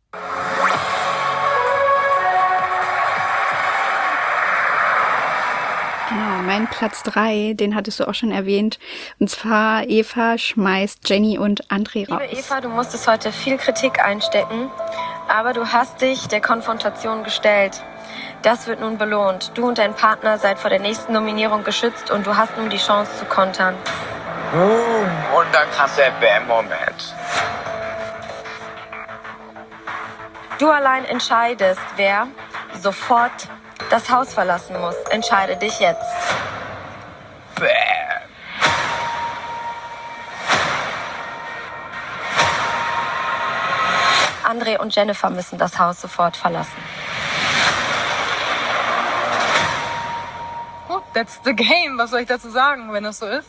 Genau, mein Platz 3, den hattest du auch schon erwähnt. Und zwar Eva schmeißt Jenny und André raus. Liebe Eva, du musstest heute viel Kritik einstecken, aber du hast dich der Konfrontation gestellt. Das wird nun belohnt. Du und dein Partner seid vor der nächsten Nominierung geschützt und du hast nun die Chance zu kontern. Und dann kam der Bam-Moment. Du allein entscheidest, wer sofort das Haus verlassen muss. Entscheide dich jetzt. Bam. André und Jennifer müssen das Haus sofort verlassen. That's the game. Was soll ich dazu sagen, wenn das so ist?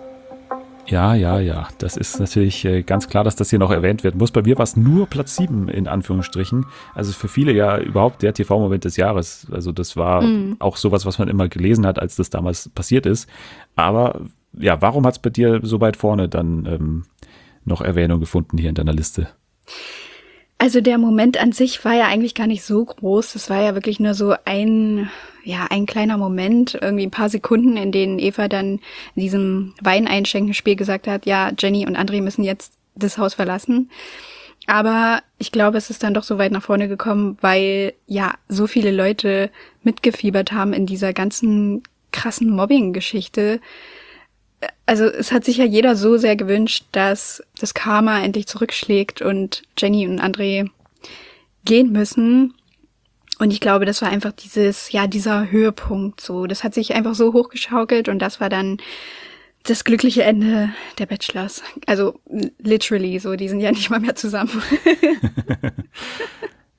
Ja. Das ist natürlich ganz klar, dass das hier noch erwähnt werden muss. Bei mir war es nur Platz 7 in Anführungsstrichen. Also für viele ja überhaupt der TV-Moment des Jahres. Also das war auch sowas, was man immer gelesen hat, als das damals passiert ist. Aber ja, warum hat es bei dir so weit vorne dann noch Erwähnung gefunden hier in deiner Liste? Also der Moment an sich war ja eigentlich gar nicht so groß. Das war ja wirklich nur so ein kleiner Moment, irgendwie ein paar Sekunden, in denen Eva dann in diesem Weineinschenken-Spiel gesagt hat, ja, Jenny und André müssen jetzt das Haus verlassen. Aber ich glaube, es ist dann doch so weit nach vorne gekommen, weil ja so viele Leute mitgefiebert haben in dieser ganzen krassen Mobbing-Geschichte. Also es hat sich ja jeder so sehr gewünscht, dass das Karma endlich zurückschlägt und Jenny und André gehen müssen. Und ich glaube, das war einfach dieser Höhepunkt so. Das hat sich einfach so hochgeschaukelt und das war dann das glückliche Ende der Bachelors. Also literally so, die sind ja nicht mal mehr zusammen. Ja,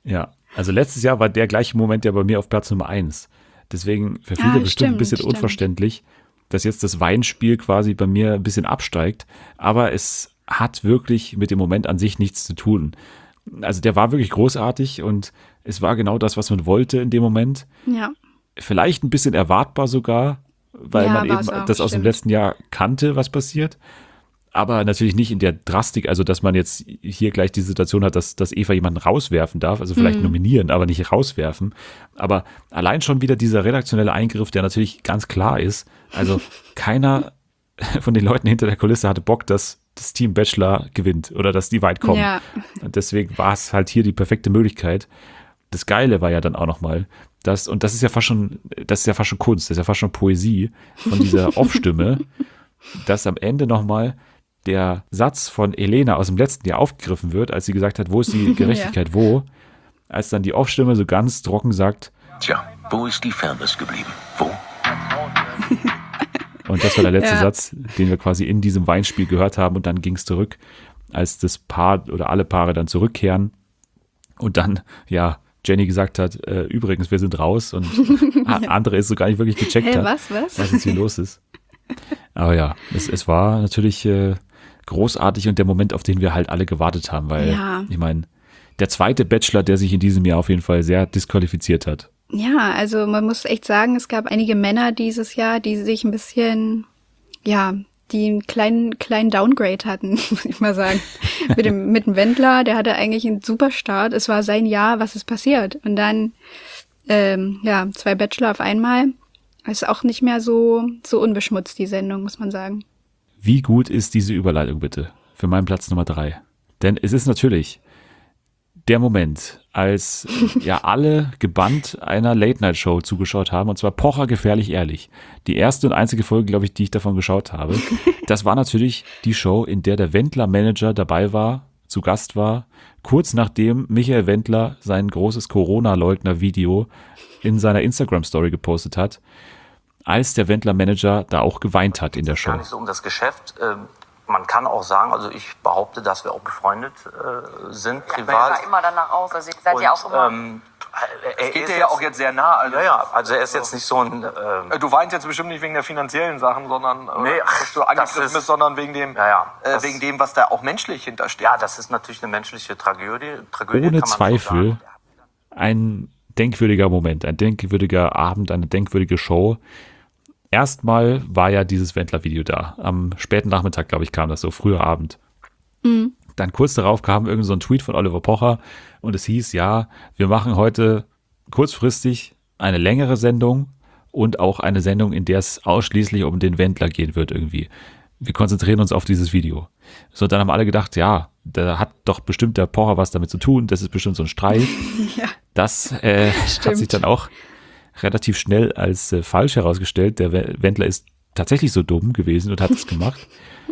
Also letztes Jahr war der gleiche Moment ja bei mir auf Platz Nummer 1. Deswegen für viele bestimmt ein bisschen unverständlich, dass jetzt das Weinspiel quasi bei mir ein bisschen absteigt. Aber es hat wirklich mit dem Moment an sich nichts zu tun. Also der war wirklich großartig und es war genau das, was man wollte in dem Moment. Ja. Vielleicht ein bisschen erwartbar sogar, weil man eben das aus dem letzten Jahr kannte, was passiert. Aber natürlich nicht in der Drastik, also dass man jetzt hier gleich die Situation hat, dass Eva jemanden rauswerfen darf, also vielleicht nominieren, aber nicht rauswerfen. Aber allein schon wieder dieser redaktionelle Eingriff, der natürlich ganz klar ist. Also keiner von den Leuten hinter der Kulisse hatte Bock, dass das Team Bachelor gewinnt oder dass die weit kommen. Ja. Und deswegen war es halt hier die perfekte Möglichkeit. Das Geile war ja dann auch nochmal, und das ist ja fast schon Kunst, das ist ja fast schon Poesie von dieser Off-Stimme, dass am Ende nochmal der Satz von Elena aus dem letzten Jahr aufgegriffen wird, als sie gesagt hat, wo ist die Gerechtigkeit, wo? Als dann die Off-Stimme so ganz trocken sagt, tja, wo ist die Fairness geblieben? Wo? Und das war der letzte Satz, den wir quasi in diesem Weinspiel gehört haben und dann ging es zurück, als das Paar oder alle Paare dann zurückkehren und dann, Jenny gesagt hat, übrigens, wir sind raus und andere ist so gar nicht wirklich gecheckt hat, was jetzt hier los ist. Aber ja, es war natürlich großartig und der Moment, auf den wir halt alle gewartet haben, weil ich meine, der zweite Bachelor, der sich in diesem Jahr auf jeden Fall sehr disqualifiziert hat. Ja, also man muss echt sagen, es gab einige Männer dieses Jahr, die sich ein bisschen, die einen kleinen Downgrade hatten, muss ich mal sagen. mit dem Wendler, der hatte eigentlich einen super Start. Es war sein Jahr, was ist passiert? Und dann, 2 Bachelor auf einmal. Ist auch nicht mehr so unbeschmutzt, die Sendung, muss man sagen. Wie gut ist diese Überleitung bitte für meinen Platz Nummer 3? Denn es ist natürlich der Moment, als alle gebannt einer Late-Night-Show zugeschaut haben, und zwar Pocher gefährlich ehrlich. Die erste und einzige Folge, glaube ich, die ich davon geschaut habe. Das war natürlich die Show, in der der Wendler-Manager dabei war, zu Gast war, kurz nachdem Michael Wendler sein großes Corona-Leugner-Video in seiner Instagram-Story gepostet hat, als der Wendler-Manager da auch geweint hat in der Show. Gar nicht so um das Geschäft. Man kann auch sagen, also ich behaupte, dass wir auch befreundet sind, privat. Ja, sah immer danach aus, also ihr seid ja auch immer... Es geht dir ja auch jetzt sehr nah. Also er ist jetzt nicht so ein... du weinst jetzt bestimmt nicht wegen der finanziellen Sachen, sondern dass du angegriffen bist, sondern wegen dem, was da auch menschlich hintersteht. Ja, das ist natürlich eine menschliche Tragödie. Ohne Zweifel ein denkwürdiger Moment, ein denkwürdiger Abend, eine denkwürdige Show. Erstmal war ja dieses Wendler-Video da. Am späten Nachmittag, glaube ich, kam das so, früher Abend. Mhm. Dann kurz darauf kam irgend so ein Tweet von Oliver Pocher und es hieß, wir machen heute kurzfristig eine längere Sendung und auch eine Sendung, in der es ausschließlich um den Wendler gehen wird irgendwie. Wir konzentrieren uns auf dieses Video. So, dann haben alle gedacht, da hat doch bestimmt der Pocher was damit zu tun, das ist bestimmt so ein Streit. Das hat sich dann auch relativ schnell als falsch herausgestellt. Der Wendler ist tatsächlich so dumm gewesen und hat es gemacht.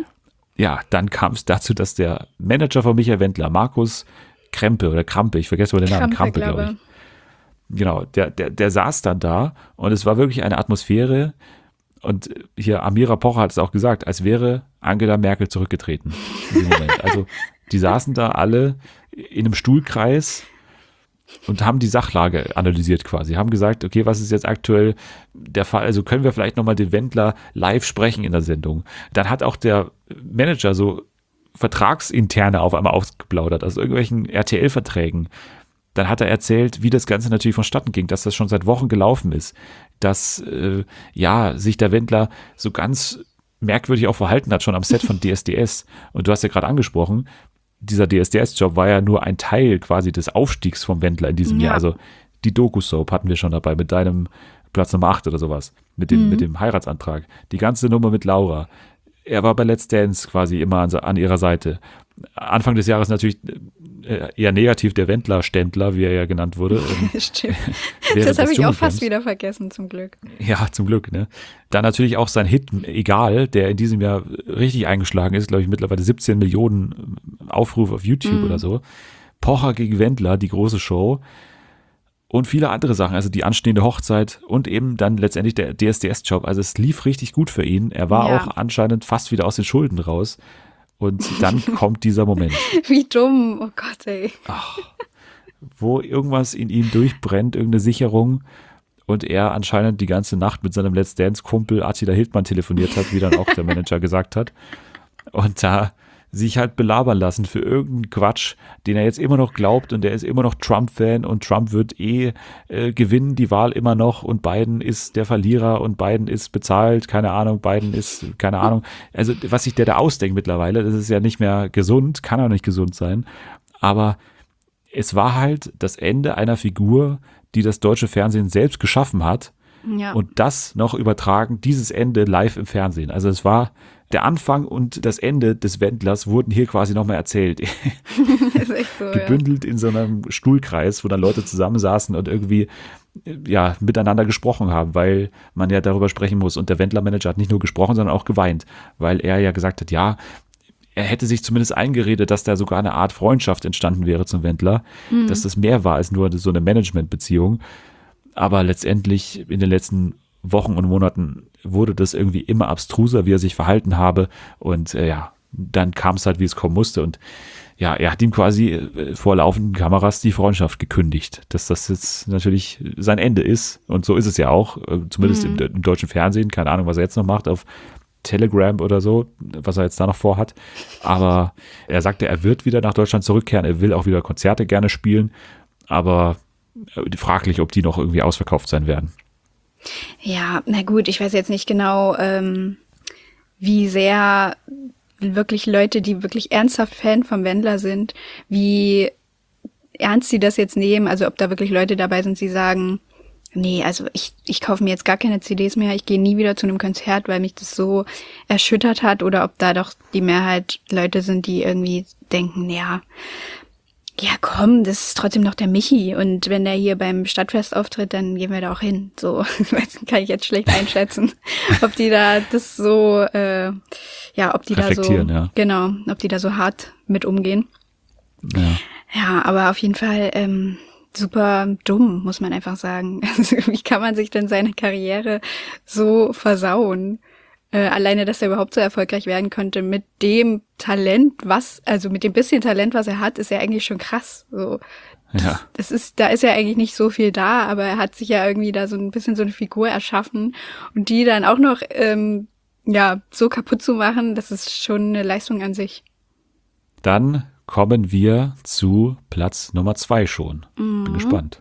Ja, dann kam es dazu, dass der Manager von Michael Wendler, Markus Krampe, ich vergesse mal den Namen, Krampe, glaube ich. Genau, der saß dann da und es war wirklich eine Atmosphäre und hier Amira Pocher hat es auch gesagt, als wäre Angela Merkel zurückgetreten in diesem Moment. Also die saßen da alle in einem Stuhlkreis und haben die Sachlage analysiert quasi, haben gesagt, okay, was ist jetzt aktuell der Fall, also können wir vielleicht nochmal den Wendler live sprechen in der Sendung. Dann hat auch der Manager so Vertragsinterne auf einmal ausgeplaudert, aus irgendwelchen RTL-Verträgen. Dann hat er erzählt, wie das Ganze natürlich vonstatten ging, dass das schon seit Wochen gelaufen ist, dass sich der Wendler so ganz merkwürdig auch verhalten hat, schon am Set von DSDS. Und du hast ja gerade angesprochen, dieser DSDS-Job war ja nur ein Teil quasi des Aufstiegs vom Wendler in diesem Jahr. Also die Doku-Soap hatten wir schon dabei mit deinem Platz Nummer 8 oder sowas, mit dem Heiratsantrag. Die ganze Nummer mit Laura. Er war bei Let's Dance quasi immer an ihrer Seite. Anfang des Jahres natürlich eher negativ der Wendler-Ständler, wie er ja genannt wurde. Stimmt. Das habe ich auch fast wieder vergessen, zum Glück. Ja, zum Glück, ne? Dann natürlich auch sein Hit Egal, der in diesem Jahr richtig eingeschlagen ist, glaube ich, mittlerweile 17 Millionen Aufrufe auf YouTube oder so. Pocher gegen Wendler, die große Show. Und viele andere Sachen, also die anstehende Hochzeit und eben dann letztendlich der DSDS-Job. Also es lief richtig gut für ihn. Er war auch anscheinend fast wieder aus den Schulden raus. Und dann kommt dieser Moment. Wie dumm, oh Gott, ey. Ach, wo irgendwas in ihm durchbrennt, irgendeine Sicherung und er anscheinend die ganze Nacht mit seinem Let's Dance-Kumpel Attila Hildmann telefoniert hat, wie dann auch der Manager gesagt hat. Und da sich halt belabern lassen für irgendeinen Quatsch, den er jetzt immer noch glaubt und der ist immer noch Trump-Fan und Trump wird gewinnen, die Wahl immer noch und Biden ist der Verlierer und Biden ist bezahlt, keine Ahnung, Biden ist, keine Ahnung. Also was sich der da ausdenkt mittlerweile, das ist ja nicht mehr gesund, kann auch nicht gesund sein, aber es war halt das Ende einer Figur, die das deutsche Fernsehen selbst geschaffen hat und das noch übertragen, dieses Ende live im Fernsehen. Also es war der Anfang und das Ende des Wendlers wurden hier quasi nochmal erzählt. ist echt so, gebündelt in so einem Stuhlkreis, wo dann Leute zusammensaßen und irgendwie miteinander gesprochen haben, weil man ja darüber sprechen muss. Und der Wendler-Manager hat nicht nur gesprochen, sondern auch geweint, weil er ja gesagt hat, er hätte sich zumindest eingeredet, dass da sogar eine Art Freundschaft entstanden wäre zum Wendler, dass das mehr war als nur so eine Managementbeziehung. Aber letztendlich in den letzten Wochen und Monaten wurde das irgendwie immer abstruser, wie er sich verhalten habe. Und dann kam es halt, wie es kommen musste. Und er hat ihm quasi vor laufenden Kameras die Freundschaft gekündigt, dass das jetzt natürlich sein Ende ist. Und so ist es ja auch, zumindest im deutschen Fernsehen. Keine Ahnung, was er jetzt noch macht auf Telegram oder so, was er jetzt da noch vorhat. Aber er sagte, er wird wieder nach Deutschland zurückkehren. Er will auch wieder Konzerte gerne spielen. Aber fraglich, ob die noch irgendwie ausverkauft sein werden. Ja, na gut, ich weiß jetzt nicht genau, wie sehr wirklich Leute, die wirklich ernsthaft Fan vom Wendler sind, wie ernst sie das jetzt nehmen. Also ob da wirklich Leute dabei sind, die sagen, nee, also ich kaufe mir jetzt gar keine CDs mehr, ich gehe nie wieder zu einem Konzert, weil mich das so erschüttert hat. Oder ob da doch die Mehrheit Leute sind, die irgendwie denken, ja komm, das ist trotzdem noch der Michi und wenn der hier beim Stadtfest auftritt, dann gehen wir da auch hin. So, kann ich jetzt schlecht einschätzen, ob die da das so, ob die da so, genau, ob die da so hart mit umgehen. Ja, aber auf jeden Fall super dumm, muss man einfach sagen. Also, wie kann man sich denn seine Karriere so versauen? Alleine, dass er überhaupt so erfolgreich werden konnte mit dem Talent, mit dem bisschen Talent, was er hat, ist ja eigentlich schon krass. So, da ist ja eigentlich nicht so viel da, aber er hat sich ja irgendwie da so ein bisschen so eine Figur erschaffen und die dann auch noch, so kaputt zu machen, das ist schon eine Leistung an sich. Dann kommen wir zu Platz Nummer 2 schon. Bin gespannt.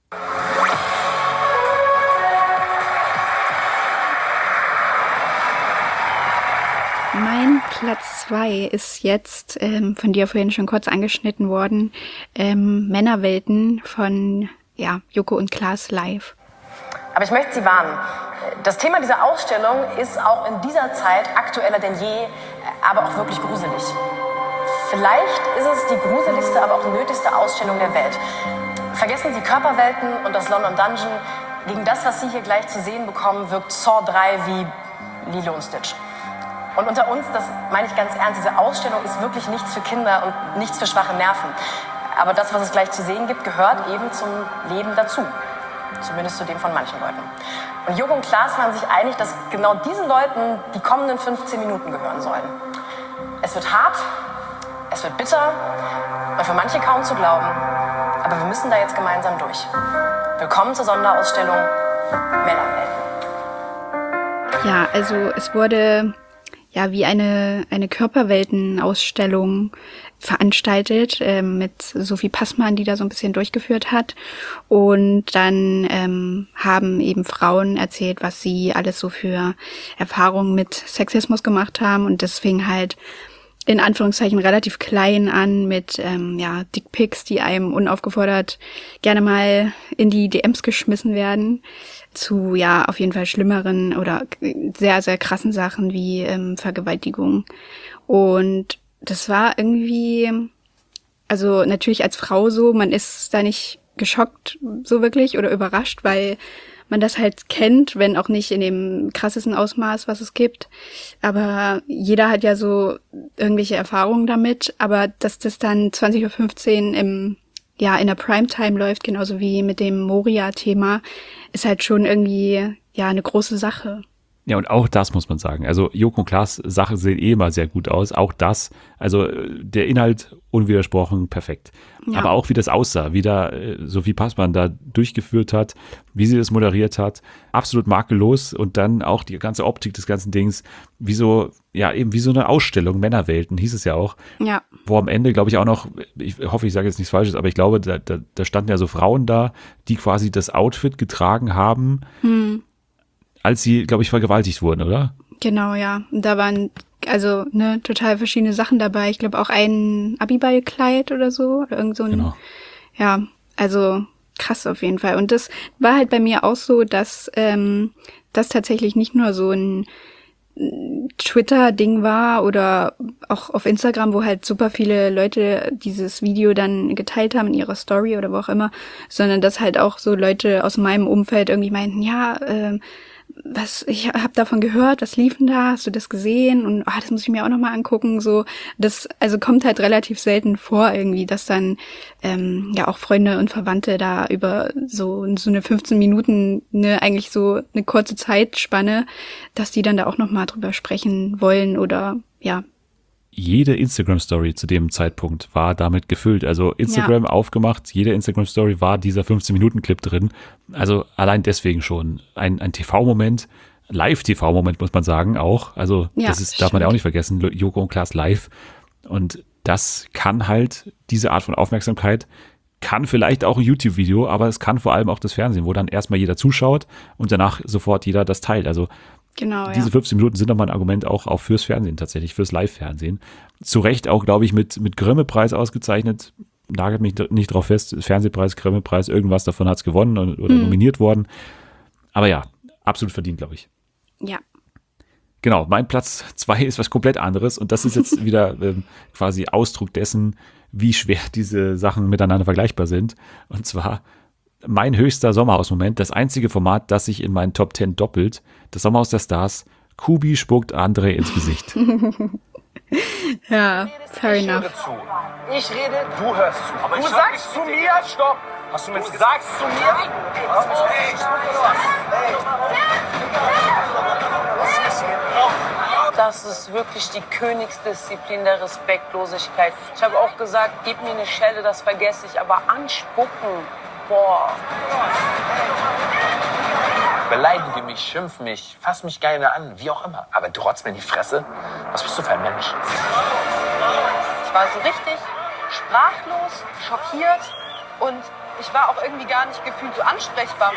Mein Platz 2 ist jetzt von dir vorhin schon kurz angeschnitten worden. Männerwelten von Joko und Klaas live. Aber ich möchte Sie warnen. Das Thema dieser Ausstellung ist auch in dieser Zeit aktueller denn je, aber auch wirklich gruselig. Vielleicht ist es die gruseligste, aber auch nötigste Ausstellung der Welt. Vergessen Sie Körperwelten und das London Dungeon. Gegen das, was Sie hier gleich zu sehen bekommen, wirkt Saw 3 wie Lilo und Stitch. Und unter uns, das meine ich ganz ernst, diese Ausstellung ist wirklich nichts für Kinder und nichts für schwache Nerven. Aber das, was es gleich zu sehen gibt, gehört eben zum Leben dazu. Zumindest zu dem von manchen Leuten. Und Joko und Klaas waren sich einig, dass genau diesen Leuten die kommenden 15 Minuten gehören sollen. Es wird hart, es wird bitter und für manche kaum zu glauben. Aber wir müssen da jetzt gemeinsam durch. Willkommen zur Sonderausstellung Männerwelten. Ja, also es wurde wie eine Körperweltenausstellung veranstaltet mit Sophie Passmann, die da so ein bisschen durchgeführt hat. Und dann haben eben Frauen erzählt, was sie alles so für Erfahrungen mit Sexismus gemacht haben. Und das fing halt in Anführungszeichen relativ klein an mit Dickpics, die einem unaufgefordert gerne mal in die DMs geschmissen werden, zu auf jeden Fall schlimmeren oder sehr, sehr krassen Sachen wie Vergewaltigung. Und das war irgendwie, also natürlich als Frau so, man ist da nicht geschockt so wirklich oder überrascht, weil man das halt kennt, wenn auch nicht in dem krassesten Ausmaß, was es gibt. Aber jeder hat ja so irgendwelche Erfahrungen damit. Aber dass das dann 20:15 Uhr in der Primetime läuft, genauso wie mit dem Moria-Thema, ist halt schon irgendwie eine große Sache. Ja, und auch das muss man sagen. Also Joko und Klaas Sachen sehen immer sehr gut aus. Auch das, also der Inhalt unwidersprochen perfekt. Ja. Aber auch wie das aussah, wie da Sophie Passmann da durchgeführt hat, wie sie das moderiert hat, absolut makellos. Und dann auch die ganze Optik des ganzen Dings, wie so, ja eben wie so eine Ausstellung, Männerwelten hieß es ja auch. Ja. Wo am Ende, glaube ich, auch noch, ich hoffe, ich sage jetzt nichts Falsches, aber ich glaube, da standen ja so Frauen da, die quasi das Outfit getragen haben, als sie, glaube ich, vergewaltigt wurden, oder? Genau, ja. Und da waren also total verschiedene Sachen dabei. Ich glaube auch ein Abiballkleid oder so. Oder irgend so ein, Genau. Ja, also krass auf jeden Fall. Und das war halt bei mir auch so, dass das tatsächlich nicht nur so ein Twitter-Ding war oder auch auf Instagram, wo halt super viele Leute dieses Video dann geteilt haben in ihrer Story oder wo auch immer, sondern dass halt auch so Leute aus meinem Umfeld irgendwie meinten, ja, ich habe davon gehört, was lief denn da, hast du das gesehen? Und das muss ich mir auch nochmal angucken. So, das also kommt halt relativ selten vor irgendwie, dass dann ja auch Freunde und Verwandte da über so eine 15 Minuten, eigentlich so eine kurze Zeitspanne, dass die dann da auch nochmal drüber sprechen wollen oder ja. Jede Instagram-Story zu dem Zeitpunkt war damit gefüllt. Also Instagram aufgemacht, jede Instagram-Story war dieser 15-Minuten-Clip drin. Also allein deswegen schon ein TV-Moment, Live-TV-Moment muss man sagen auch. Also darf man ja auch nicht vergessen, Joko und Klaas live. Und das kann halt, diese Art von Aufmerksamkeit, kann vielleicht auch ein YouTube-Video, aber es kann vor allem auch das Fernsehen, wo dann erstmal jeder zuschaut und danach sofort jeder das teilt. Also genau, diese 15 Minuten sind nochmal ein Argument auch fürs Fernsehen tatsächlich, fürs Live-Fernsehen. Zu Recht auch, glaube ich, mit Grimme-Preis ausgezeichnet. Nagelt mich nicht drauf fest, Fernsehpreis, Grimme-Preis, irgendwas davon hat es gewonnen oder nominiert worden. Aber ja, absolut verdient, glaube ich. Ja. Genau, mein Platz 2 ist was komplett anderes und das ist jetzt wieder quasi Ausdruck dessen, wie schwer diese Sachen miteinander vergleichbar sind. Und zwar mein höchster Sommerhaus-Moment, das einzige Format, das sich in meinen Top 10 doppelt, das Sommerhaus der Stars, Kubi spuckt André ins Gesicht. Ja, fair enough. Ich rede, du hörst zu. Aber du sagst zu mir, stopp. Hast du mir gesagt? Du sagst zu mir. Das ist wirklich die Königsdisziplin der Respektlosigkeit. Ich habe auch gesagt, gib mir eine Schelle, das vergesse ich. Aber anspucken, boah. Beleidige mich, schimpf mich, fass mich gerne an, wie auch immer. Aber du rotzt mir in die Fresse. Was bist du für ein Mensch? Ich war so richtig sprachlos, schockiert und ich war auch irgendwie gar nicht gefühlt so ansprechbar.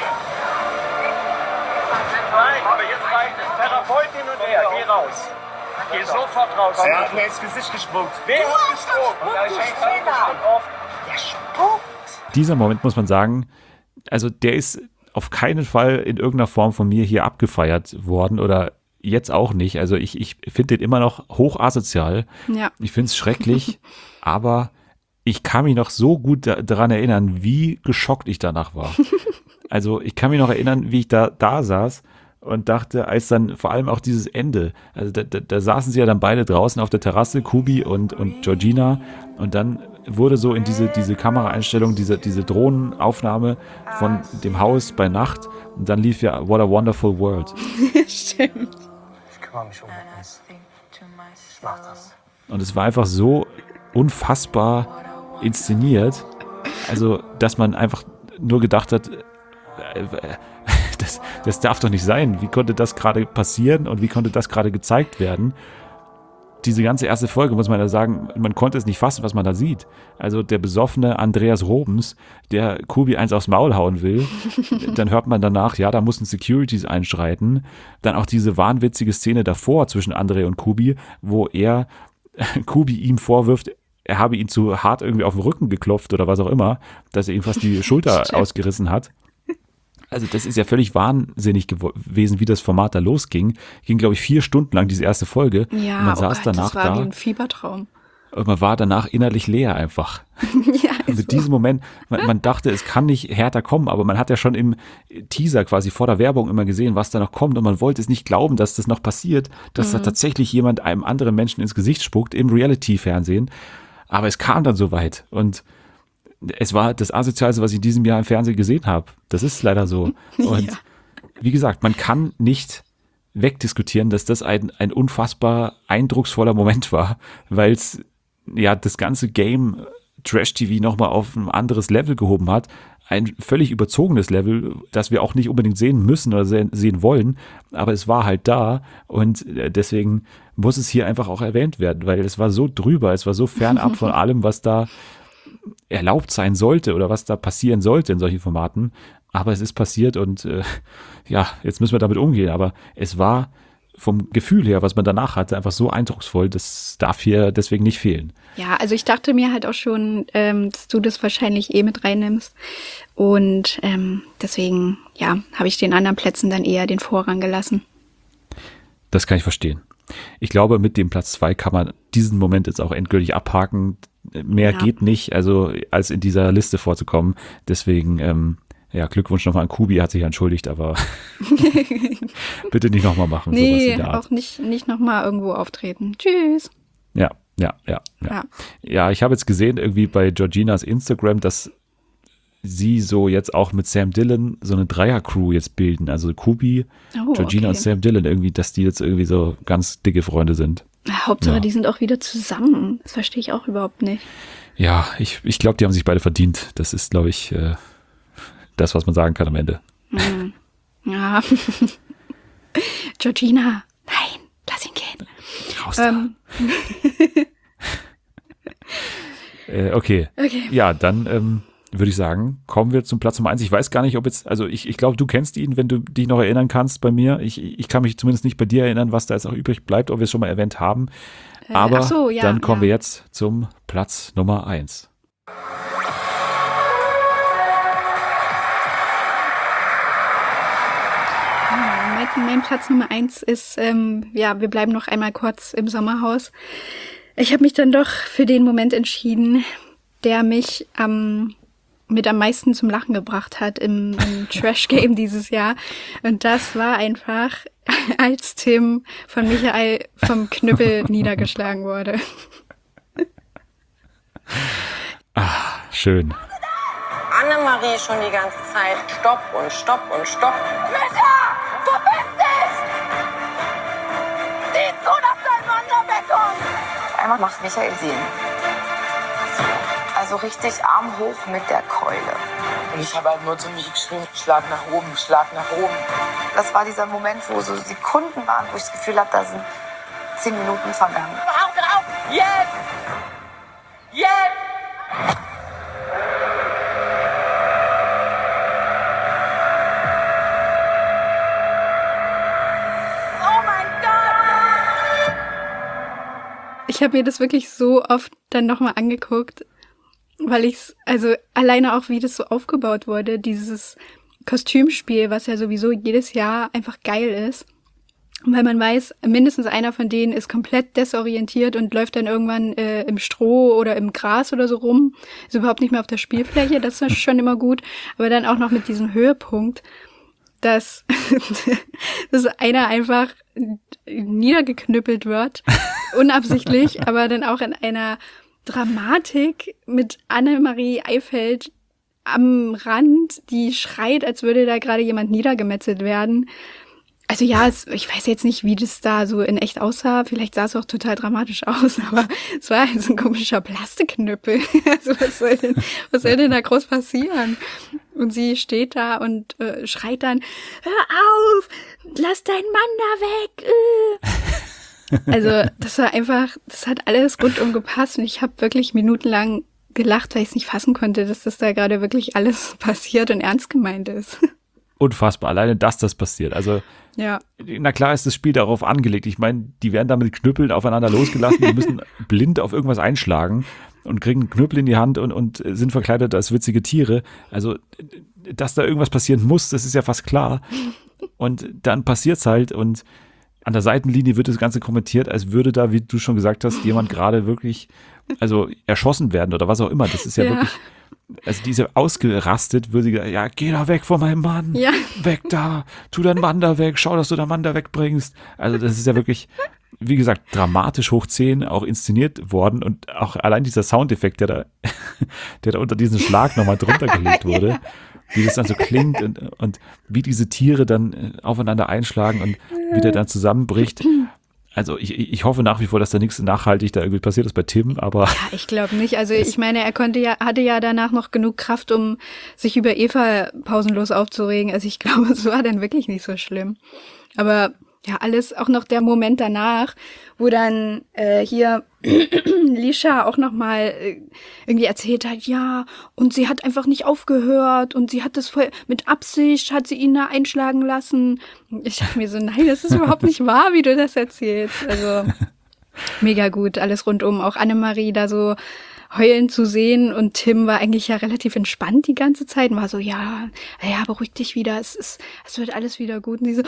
Nein, aber jetzt reicht es. Therapeutin und er, geh raus. Geh sofort raus. Er hat mir ins Gesicht gespuckt. Wer hat gespuckt? Der spuckt. Dieser Moment muss man sagen, also der ist auf keinen Fall in irgendeiner Form von mir hier abgefeiert worden oder jetzt auch nicht. Also ich finde den immer noch hoch asozial. Ja. Ich finde es schrecklich, aber ich kann mich noch so gut daran erinnern, wie geschockt ich danach war. Also ich kann mich noch erinnern, wie ich da saß und dachte, als dann vor allem auch dieses Ende, also da saßen sie ja dann beide draußen auf der Terrasse, Kubi und Georgina, und dann wurde so in diese Kameraeinstellung, diese Drohnenaufnahme von dem Haus bei Nacht und dann lief ja What a Wonderful World. Stimmt. Ich kümmere mich um uns. Ich mach das. Und es war einfach so unfassbar inszeniert, also dass man einfach nur gedacht hat, das darf doch nicht sein. Wie konnte das gerade passieren und wie konnte das gerade gezeigt werden? Diese ganze erste Folge, muss man ja sagen, man konnte es nicht fassen, was man da sieht. Also der besoffene Andreas Robens, der Kubi eins aufs Maul hauen will. Dann hört man danach, ja, da mussten Securities einschreiten. Dann auch diese wahnwitzige Szene davor zwischen André und Kubi, wo Kubi ihm vorwirft, er habe ihn zu hart irgendwie auf den Rücken geklopft oder was auch immer, dass er ihm fast die Schulter ausgerissen hat. Also das ist ja völlig wahnsinnig gewesen, wie das Format da losging. Ging, glaube ich, 4 Stunden lang, diese erste Folge. Ja, und man saß danach das war wie ein Fiebertraum. Und man war danach innerlich leer einfach. Ja, und mit diesem Moment, man dachte, es kann nicht härter kommen, aber man hat ja schon im Teaser quasi vor der Werbung immer gesehen, was da noch kommt und man wollte es nicht glauben, dass das noch passiert, dass da tatsächlich jemand einem anderen Menschen ins Gesicht spuckt im Reality-Fernsehen. Aber es kam dann so weit und es war das Asozialste, was ich in diesem Jahr im Fernsehen gesehen habe. Das ist leider so. Und wie gesagt, man kann nicht wegdiskutieren, dass das ein unfassbar eindrucksvoller Moment war, weil es ja das ganze Game Trash-TV nochmal auf ein anderes Level gehoben hat. Ein völlig überzogenes Level, das wir auch nicht unbedingt sehen müssen oder sehen wollen, aber es war halt da und deswegen muss es hier einfach auch erwähnt werden, weil es war so drüber, es war so fernab von allem, was da erlaubt sein sollte oder was da passieren sollte in solchen Formaten, aber es ist passiert und jetzt müssen wir damit umgehen, aber es war vom Gefühl her, was man danach hatte, einfach so eindrucksvoll, das darf hier deswegen nicht fehlen. Ja, also ich dachte mir halt auch schon, dass du das wahrscheinlich mit reinnimmst und deswegen, habe ich den anderen Plätzen dann eher den Vorrang gelassen. Das kann ich verstehen. Ich glaube, mit dem Platz 2 kann man diesen Moment jetzt auch endgültig abhaken. Mehr geht nicht, also als in dieser Liste vorzukommen. Deswegen, Glückwunsch nochmal an Kubi, hat sich entschuldigt, aber bitte nicht nochmal machen. Nee, sowas in der Art. Auch nicht nochmal irgendwo auftreten. Tschüss. Ja. Ja, ich habe jetzt gesehen, irgendwie bei Georginas Instagram, dass sie so jetzt auch mit Sam Dillon so eine Dreier-Crew jetzt bilden. Also Kubi, Georgina und Sam Dillon irgendwie, dass die jetzt irgendwie so ganz dicke Freunde sind. Hauptsache, die sind auch wieder zusammen. Das verstehe ich auch überhaupt nicht. Ja, ich glaube, die haben sich beide verdient. Das ist, glaube ich, das, was man sagen kann am Ende. Ja. Georgina, nein, lass ihn gehen. Raus da. Okay. Ja, dann würde ich sagen, kommen wir zum Platz Nummer 1. Ich weiß gar nicht, ob jetzt, also ich glaube, du kennst ihn, wenn du dich noch erinnern kannst bei mir. Ich kann mich zumindest nicht bei dir erinnern, was da jetzt auch übrig bleibt, ob wir es schon mal erwähnt haben. Aber dann kommen wir jetzt zum Platz Nummer 1. Mein Platz Nummer 1 ist, wir bleiben noch einmal kurz im Sommerhaus. Ich habe mich dann doch für den Moment entschieden, der mich mit am meisten zum Lachen gebracht hat im Trash-Game dieses Jahr. Und das war einfach, als Tim von Michael vom Knüppel niedergeschlagen wurde. Schön. Annemarie schon die ganze Zeit. Stopp und stopp und stopp. Mütter! Verpiss dich! Sieh zu, dass dein Mann da wegkommt! Einmal macht Michael sehen. Also richtig Arm hoch mit der Keule. Und ich habe halt nur zu mir geschrien, Schlag nach oben, Schlag nach oben. Das war dieser Moment, wo so Sekunden waren, wo ich das Gefühl habe, da sind 10 Minuten vergangen. Auf! Jetzt! Oh mein Gott! Ich habe mir das wirklich so oft dann nochmal angeguckt, weil ich's, also alleine auch, wie das so aufgebaut wurde, dieses Kostümspiel, was ja sowieso jedes Jahr einfach geil ist. Weil man weiß, mindestens einer von denen ist komplett desorientiert und läuft dann irgendwann im Stroh oder im Gras oder so rum. Ist überhaupt nicht mehr auf der Spielfläche, das ist schon immer gut. Aber dann auch noch mit diesem Höhepunkt, dass einer einfach niedergeknüppelt wird, unabsichtlich, aber dann auch in einer Dramatik mit Annemarie Eifeld am Rand, die schreit, als würde da gerade jemand niedergemetzelt werden. Also ja, ich weiß jetzt nicht, wie das da so in echt aussah. Vielleicht sah es auch total dramatisch aus, aber es war halt so ein komischer Plastikknüppel. Also was soll denn da groß passieren? Und sie steht da und schreit dann, hör auf, lass deinen Mann da weg. Also das war einfach, das hat alles rundum gepasst und ich habe wirklich minutenlang gelacht, weil ich es nicht fassen konnte, dass das da gerade wirklich alles passiert und ernst gemeint ist. Unfassbar, alleine, dass das passiert. Also, ja. Na klar ist das Spiel darauf angelegt. Ich meine, die werden da mit Knüppeln aufeinander losgelassen, die müssen blind auf irgendwas einschlagen und kriegen einen Knüppel in die Hand und sind verkleidet als witzige Tiere. Also, dass da irgendwas passieren muss, das ist ja fast klar. Und dann passiert's halt und an der Seitenlinie wird das Ganze kommentiert, als würde da, wie du schon gesagt hast, jemand gerade wirklich, also erschossen werden oder was auch immer. Das ist ja wirklich, also diese ausgerastet, würde sie gesagt, ja, geh da weg von meinem Mann, weg da, tu deinen Mann da weg, schau, dass du deinen Mann da wegbringst. Also das ist ja wirklich, wie gesagt, dramatisch hoch 10 auch inszeniert worden und auch allein dieser Soundeffekt, der da unter diesen Schlag nochmal drunter gelegt wurde. wie das dann so klingt und wie diese Tiere dann aufeinander einschlagen und wie der dann zusammenbricht. Also ich hoffe nach wie vor, dass da nichts nachhaltig da irgendwie passiert ist bei Tim, aber... Ja, ich glaube nicht. Also ich meine, er hatte ja danach noch genug Kraft, um sich über Eva pausenlos aufzuregen. Also ich glaube, es war dann wirklich nicht so schlimm. Aber ja, alles, auch noch der Moment danach, wo dann hier Lisha auch nochmal irgendwie erzählt hat, ja, und sie hat einfach nicht aufgehört und sie hat das voll mit Absicht, hat sie ihn da einschlagen lassen. Ich dachte mir so, nein, das ist überhaupt nicht wahr, wie du das erzählst. Also mega gut, alles rundum, auch Annemarie da so heulen zu sehen und Tim war eigentlich ja relativ entspannt die ganze Zeit und war so, ja, beruhig dich wieder, es wird alles wieder gut und die so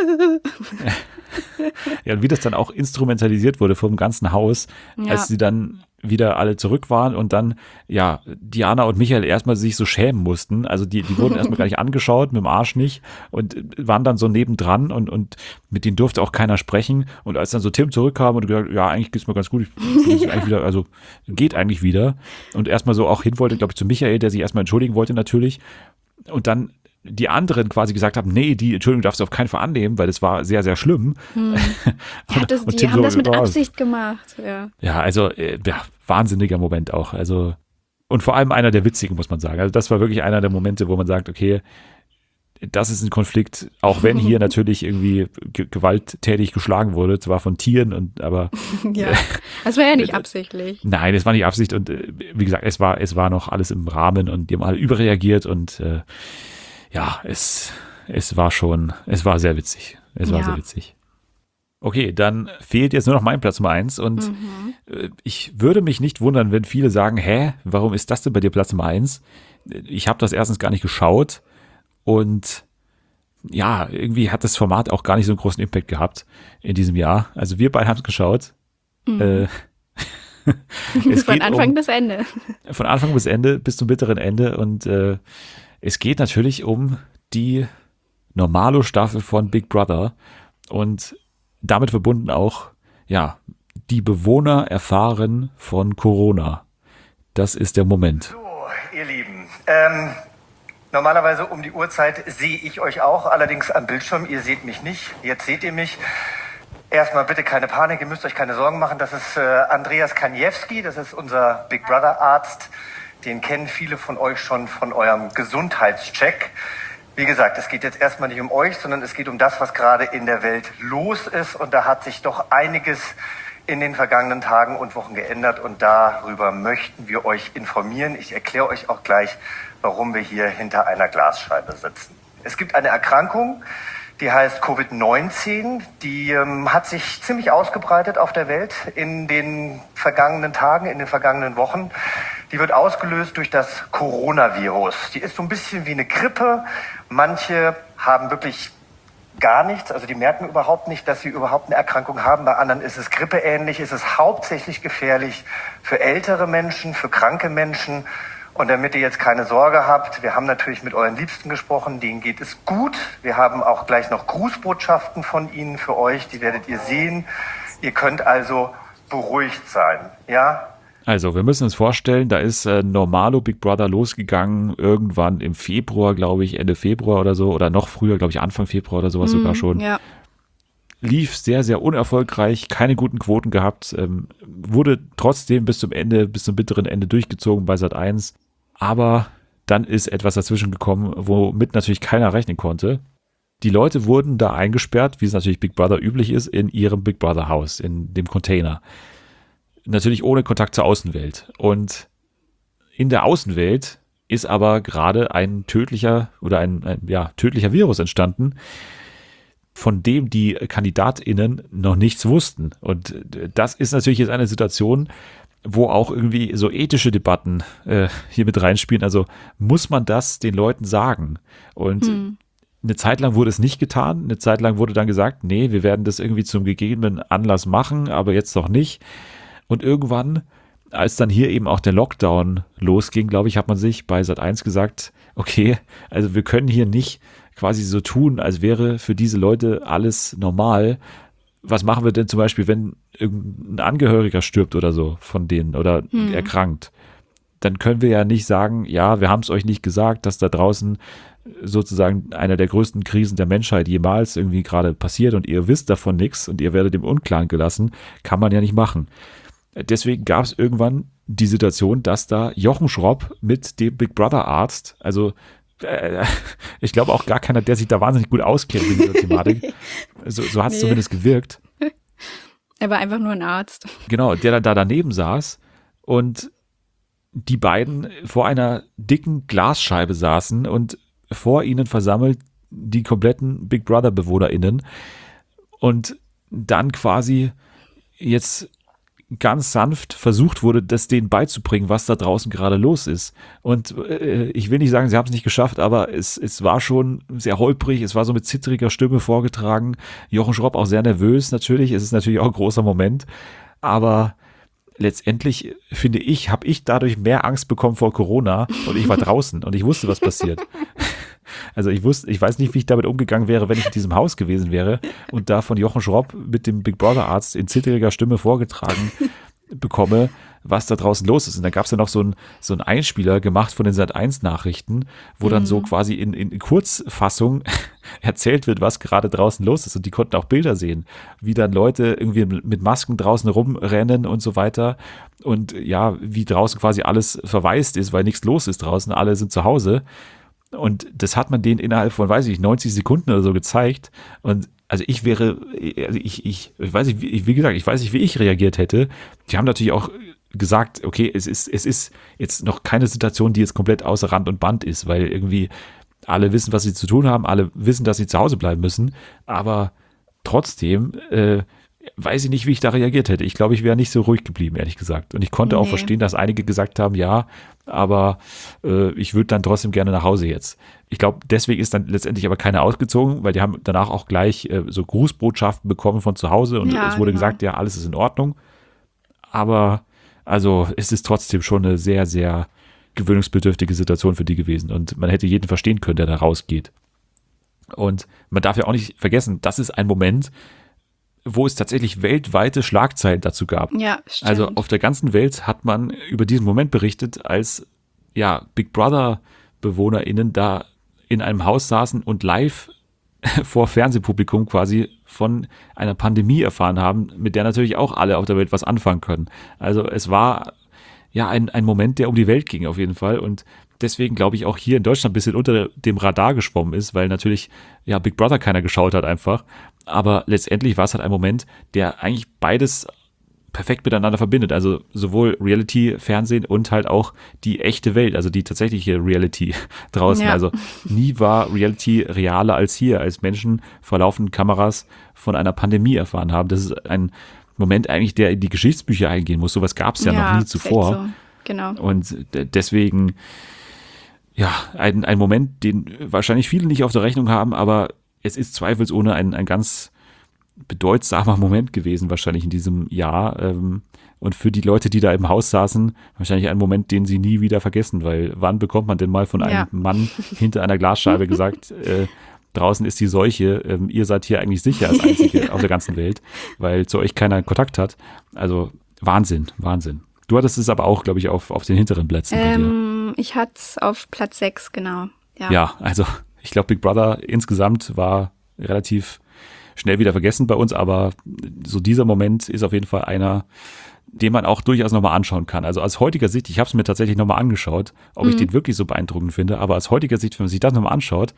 Ja, und wie das dann auch instrumentalisiert wurde vom ganzen Haus, als sie dann wieder alle zurück waren und dann, ja, Diana und Michael erstmal sich so schämen mussten. Also die wurden erstmal gar nicht angeschaut, mit dem Arsch nicht und waren dann so nebendran und mit denen durfte auch keiner sprechen. Und als dann so Tim zurückkam und gesagt, ja, eigentlich geht's mir ganz gut, ich eigentlich wieder, also geht eigentlich wieder. Und erstmal so auch hin wollte, glaube ich, zu Michael, der sich erstmal entschuldigen wollte natürlich. Und dann die anderen quasi gesagt haben, nee, die Entschuldigung darfst du auf keinen Fall annehmen, weil das war sehr, sehr schlimm. Ja, die haben das mit Absicht gemacht. Ja, also wahnsinniger Moment auch. Also und vor allem einer der witzigen, muss man sagen. Also das war wirklich einer der Momente, wo man sagt, okay, das ist ein Konflikt, auch wenn hier natürlich irgendwie gewalttätig geschlagen wurde, zwar von Tieren, aber ja, das war ja nicht absichtlich. Nein, es war nicht Absicht und wie gesagt, es war noch alles im Rahmen und die haben alle überreagiert und ja, es war sehr witzig. Es war sehr witzig. Okay, dann fehlt jetzt nur noch mein Platz Nummer 1 und ich würde mich nicht wundern, wenn viele sagen, warum ist das denn bei dir Platz Nummer 1? Ich habe das erstens gar nicht geschaut und ja, irgendwie hat das Format auch gar nicht so einen großen Impact gehabt in diesem Jahr. Also wir beide haben es geschaut. Von Anfang bis Ende. Von Anfang bis Ende, bis zum bitteren Ende und es geht natürlich um die Normalo-Staffel von Big Brother und damit verbunden auch, ja, die Bewohner erfahren von Corona. Das ist der Moment. So, ihr Lieben, normalerweise um die Uhrzeit sehe ich euch auch, allerdings am Bildschirm, ihr seht mich nicht, jetzt seht ihr mich. Erstmal bitte keine Panik, ihr müsst euch keine Sorgen machen, das ist Andreas Kaniewski, das ist unser Big Brother Arzt. Den kennen viele von euch schon von eurem Gesundheitscheck. Wie gesagt, es geht jetzt erstmal nicht um euch, sondern es geht um das, was gerade in der Welt los ist. Und da hat sich doch einiges in den vergangenen Tagen und Wochen geändert. Und darüber möchten wir euch informieren. Ich erkläre euch auch gleich, warum wir hier hinter einer Glasscheibe sitzen. Es gibt eine Erkrankung, die heißt Covid-19. Die hat sich ziemlich ausgebreitet auf der Welt in den vergangenen Tagen, in den vergangenen Wochen. Die wird ausgelöst durch das Coronavirus. Die ist so ein bisschen wie eine Grippe. Manche haben wirklich gar nichts, also die merken überhaupt nicht, dass sie überhaupt eine Erkrankung haben. Bei anderen ist es grippeähnlich, ist es hauptsächlich gefährlich für ältere Menschen, für kranke Menschen. Und damit ihr jetzt keine Sorge habt, wir haben natürlich mit euren Liebsten gesprochen, denen geht es gut. Wir haben auch gleich noch Grußbotschaften von ihnen für euch, die werdet ihr sehen. Ihr könnt also beruhigt sein, ja? Also, wir müssen uns vorstellen, da ist Normalo Big Brother losgegangen, irgendwann im Februar, glaube ich, Ende Februar oder so, oder noch früher, glaube ich, Anfang Februar oder sowas sogar schon. Ja. Lief sehr, sehr unerfolgreich, keine guten Quoten gehabt, wurde trotzdem bis zum bitteren Ende durchgezogen bei Sat.1, aber dann ist etwas dazwischen gekommen, womit natürlich keiner rechnen konnte. Die Leute wurden da eingesperrt, wie es natürlich Big Brother üblich ist, in ihrem Big Brother Haus, in dem Container. Natürlich ohne Kontakt zur Außenwelt. Und in der Außenwelt ist aber gerade ein tödlicher Virus entstanden, von dem die KandidatInnen noch nichts wussten. Und das ist natürlich jetzt eine Situation, wo auch irgendwie so ethische Debatten hier mit reinspielen. Also muss man das den Leuten sagen? Und eine Zeit lang wurde es nicht getan. Eine Zeit lang wurde dann gesagt, nee, wir werden das irgendwie zum gegebenen Anlass machen, aber jetzt noch nicht. Und irgendwann, als dann hier eben auch der Lockdown losging, glaube ich, hat man sich bei Sat.1 gesagt, okay, also wir können hier nicht quasi so tun, als wäre für diese Leute alles normal. Was machen wir denn zum Beispiel, wenn irgendein Angehöriger stirbt oder so von denen oder erkrankt? dann können wir ja nicht sagen, ja, wir haben es euch nicht gesagt, dass da draußen sozusagen einer der größten Krisen der Menschheit jemals irgendwie gerade passiert und ihr wisst davon nichts und ihr werdet im Unklaren gelassen, kann man ja nicht machen. Deswegen gab es irgendwann die Situation, dass da Jochen Schropp mit dem Big Brother Arzt, also ich glaube auch gar keiner, der sich da wahnsinnig gut auskennt in dieser Thematik, so hat es zumindest gewirkt. Er war einfach nur ein Arzt. Genau, der da daneben saß und die beiden vor einer dicken Glasscheibe saßen und vor ihnen versammelt die kompletten Big Brother BewohnerInnen und dann quasi jetzt ganz sanft versucht wurde, das denen beizubringen, was da draußen gerade los ist. Und ich will nicht sagen, sie haben es nicht geschafft, aber es war schon sehr holprig, es war so mit zittriger Stimme vorgetragen. Jochen Schropp auch sehr nervös natürlich, es ist natürlich auch ein großer Moment, aber letztendlich, finde ich, habe ich dadurch mehr Angst bekommen vor Corona und ich war draußen und ich wusste, was passiert. Also ich weiß nicht, wie ich damit umgegangen wäre, wenn ich in diesem Haus gewesen wäre und da von Jochen Schropp mit dem Big Brother Arzt in zittriger Stimme vorgetragen bekomme, was da draußen los ist. Und da gab es ja noch so einen Einspieler gemacht von den Sat.1 Nachrichten, wo dann so quasi in Kurzfassung erzählt wird, was gerade draußen los ist. Und die konnten auch Bilder sehen, wie dann Leute irgendwie mit Masken draußen rumrennen und so weiter. Und ja, wie draußen quasi alles verwaist ist, weil nichts los ist draußen. Alle sind zu Hause. Und das hat man denen innerhalb von, 90 Sekunden oder so gezeigt. Und also ich weiß nicht, wie gesagt, ich weiß nicht, wie ich reagiert hätte. Die haben natürlich auch gesagt, okay, es ist jetzt noch keine Situation, die jetzt komplett außer Rand und Band ist, weil irgendwie alle wissen, was sie zu tun haben, alle wissen, dass sie zu Hause bleiben müssen. Aber trotzdem weiß ich nicht, wie ich da reagiert hätte. Ich glaube, ich wäre nicht so ruhig geblieben, ehrlich gesagt. Und ich konnte auch verstehen, dass einige gesagt haben, ja, aber ich würde dann trotzdem gerne nach Hause jetzt. Ich glaube, deswegen ist dann letztendlich aber keiner ausgezogen, weil die haben danach auch gleich so Grußbotschaften bekommen von zu Hause und es wurde gesagt, ja, alles ist in Ordnung. Aber also es ist trotzdem schon eine sehr, sehr gewöhnungsbedürftige Situation für die gewesen und man hätte jeden verstehen können, der da rausgeht. Und man darf ja auch nicht vergessen, das ist ein Moment, wo es tatsächlich weltweite Schlagzeilen dazu gab. Ja, stimmt. Also auf der ganzen Welt hat man über diesen Moment berichtet, als ja Big Brother BewohnerInnen da in einem Haus saßen und live vor Fernsehpublikum quasi von einer Pandemie erfahren haben, mit der natürlich auch alle auf der Welt was anfangen können. Also es war ja ein Moment, der um die Welt ging auf jeden Fall und deswegen glaube ich auch hier in Deutschland ein bisschen unter dem Radar geschwommen ist, weil natürlich ja Big Brother keiner geschaut hat einfach. Aber letztendlich war es halt ein Moment, der eigentlich beides perfekt miteinander verbindet. Also sowohl Reality-Fernsehen und halt auch die echte Welt, also die tatsächliche Reality draußen. Ja. Also nie war Reality realer als hier, als Menschen vor laufenden Kameras von einer Pandemie erfahren haben. Das ist ein Moment eigentlich, der in die Geschichtsbücher eingehen muss. Sowas gab es ja noch nie zuvor. So. Genau. Und deswegen ja, ein Moment, den wahrscheinlich viele nicht auf der Rechnung haben, aber es ist zweifelsohne ein ganz bedeutsamer Moment gewesen, wahrscheinlich in diesem Jahr. Und für die Leute, die da im Haus saßen, wahrscheinlich ein Moment, den sie nie wieder vergessen, weil wann bekommt man denn mal von einem Mann hinter einer Glasscheibe gesagt, draußen ist die Seuche, ihr seid hier eigentlich sicher als Einzige auf der ganzen Welt, weil zu euch keiner Kontakt hat. Also Wahnsinn. Du hattest es aber auch, glaube ich, auf den hinteren Plätzen bei dir. Ich hatte es auf Platz 6, genau. Ja, also ich glaube, Big Brother insgesamt war relativ schnell wieder vergessen bei uns, aber so dieser Moment ist auf jeden Fall einer, den man auch durchaus nochmal anschauen kann. Also aus heutiger Sicht, ich habe es mir tatsächlich nochmal angeschaut, ob ich den wirklich so beeindruckend finde, aber aus heutiger Sicht, wenn man sich das nochmal anschaut,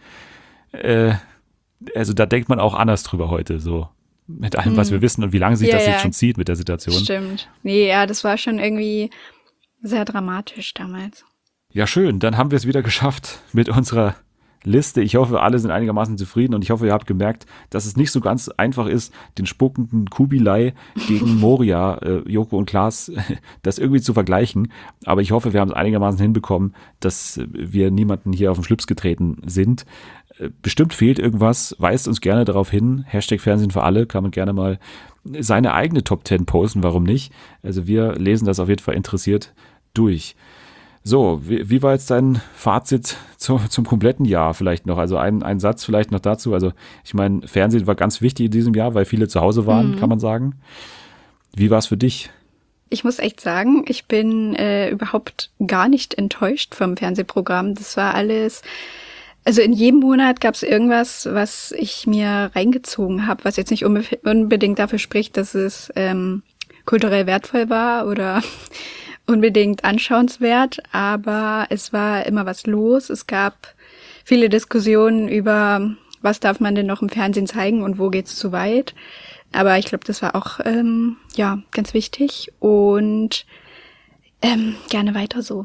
also da denkt man auch anders drüber heute, so mit allem, was wir wissen und wie lange sich das jetzt schon zieht mit der Situation. Stimmt. Nee, ja, das war schon irgendwie sehr dramatisch damals. Ja, schön. Dann haben wir es wieder geschafft mit unserer Liste. Ich hoffe, alle sind einigermaßen zufrieden und ich hoffe, ihr habt gemerkt, dass es nicht so ganz einfach ist, den spuckenden Kubilai gegen Moria, Joko und Klaas, das irgendwie zu vergleichen. Aber ich hoffe, wir haben es einigermaßen hinbekommen, dass wir niemanden hier auf den Schlips getreten sind. Bestimmt fehlt irgendwas, weist uns gerne darauf hin. #Fernsehen für alle, kann man gerne mal seine eigene Top 10 posten, warum nicht? Also wir lesen das auf jeden Fall interessiert durch. So, wie war jetzt dein Fazit zum kompletten Jahr vielleicht noch? Also ein Satz vielleicht noch dazu. Also ich meine, Fernsehen war ganz wichtig in diesem Jahr, weil viele zu Hause waren, kann man sagen. Wie war es für dich? ich muss echt sagen, ich bin überhaupt gar nicht enttäuscht vom Fernsehprogramm. Das war alles, also in jedem Monat gab es irgendwas, was ich mir reingezogen habe, was jetzt nicht unbedingt dafür spricht, dass es kulturell wertvoll war oder unbedingt anschauenswert, aber es war immer was los. Es gab viele Diskussionen über, was darf man denn noch im Fernsehen zeigen und wo geht's zu weit. Aber ich glaube, das war auch ganz wichtig und gerne weiter so.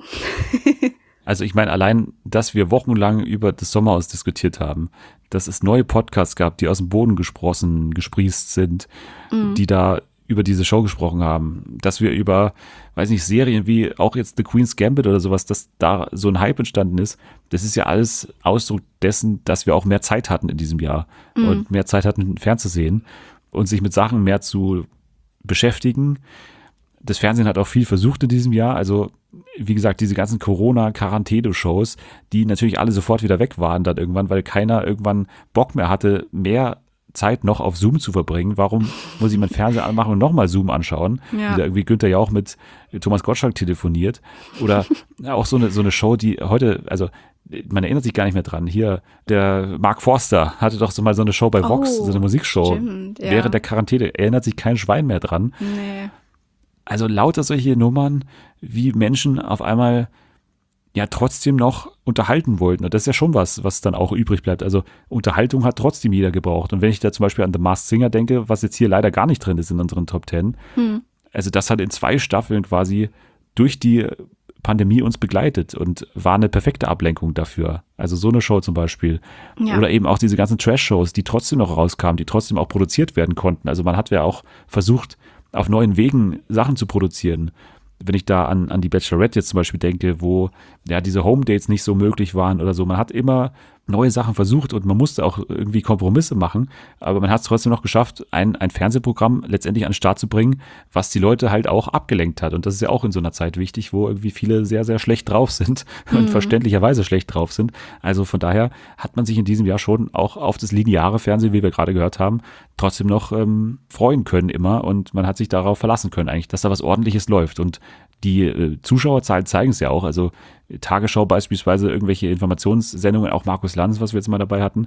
Also ich meine, allein, dass wir wochenlang über das Sommerhaus diskutiert haben, dass es neue Podcasts gab, die aus dem Boden gesprießt sind, die da über diese Show gesprochen haben, dass wir über, weiß nicht, Serien wie auch jetzt The Queen's Gambit oder sowas, dass da so ein Hype entstanden ist, das ist ja alles Ausdruck dessen, dass wir auch mehr Zeit hatten in diesem Jahr und mehr Zeit hatten, fernzusehen und sich mit Sachen mehr zu beschäftigen. Das Fernsehen hat auch viel versucht in diesem Jahr, also wie gesagt, diese ganzen Corona-Quarantäne-Shows, die natürlich alle sofort wieder weg waren dann irgendwann, weil keiner irgendwann Bock mehr hatte, mehr Zeit noch auf Zoom zu verbringen. Warum muss ich meinen Fernseher anmachen und nochmal Zoom anschauen? Ja. Wie da irgendwie Günther ja auch mit Thomas Gottschalk telefoniert. Oder auch so eine Show, die heute, also man erinnert sich gar nicht mehr dran. Hier, der Mark Forster hatte doch so mal so eine Show bei Vox, so eine Musikshow. Stimmt, ja. Während der Quarantäne erinnert sich kein Schwein mehr dran. Nee. Also lauter solche Nummern, wie Menschen auf einmal ja trotzdem noch unterhalten wollten. Und das ist ja schon was dann auch übrig bleibt. Also Unterhaltung hat trotzdem jeder gebraucht. Und wenn ich da zum Beispiel an The Masked Singer denke, was jetzt hier leider gar nicht drin ist in unseren Top 10, also das hat in 2 Staffeln quasi durch die Pandemie uns begleitet und war eine perfekte Ablenkung dafür. Also so eine Show zum Beispiel. Ja. Oder eben auch diese ganzen Trash-Shows, die trotzdem noch rauskamen, die trotzdem auch produziert werden konnten. Also man hat ja auch versucht, auf neuen Wegen Sachen zu produzieren. Wenn ich da an die Bachelorette jetzt zum Beispiel denke, wo ja diese Home-Dates nicht so möglich waren oder so. Man hat immer neue Sachen versucht und man musste auch irgendwie Kompromisse machen, aber man hat es trotzdem noch geschafft, ein Fernsehprogramm letztendlich an den Start zu bringen, was die Leute halt auch abgelenkt hat. Und das ist ja auch in so einer Zeit wichtig, wo irgendwie viele sehr, sehr schlecht drauf sind und verständlicherweise schlecht drauf sind. Also von daher hat man sich in diesem Jahr schon auch auf das lineare Fernsehen, wie wir gerade gehört haben, trotzdem noch freuen können immer und man hat sich darauf verlassen können eigentlich, dass da was Ordentliches läuft. Und die Zuschauerzahlen zeigen es ja auch, also Tagesschau beispielsweise, irgendwelche Informationssendungen, auch Markus Lanz, was wir jetzt mal dabei hatten,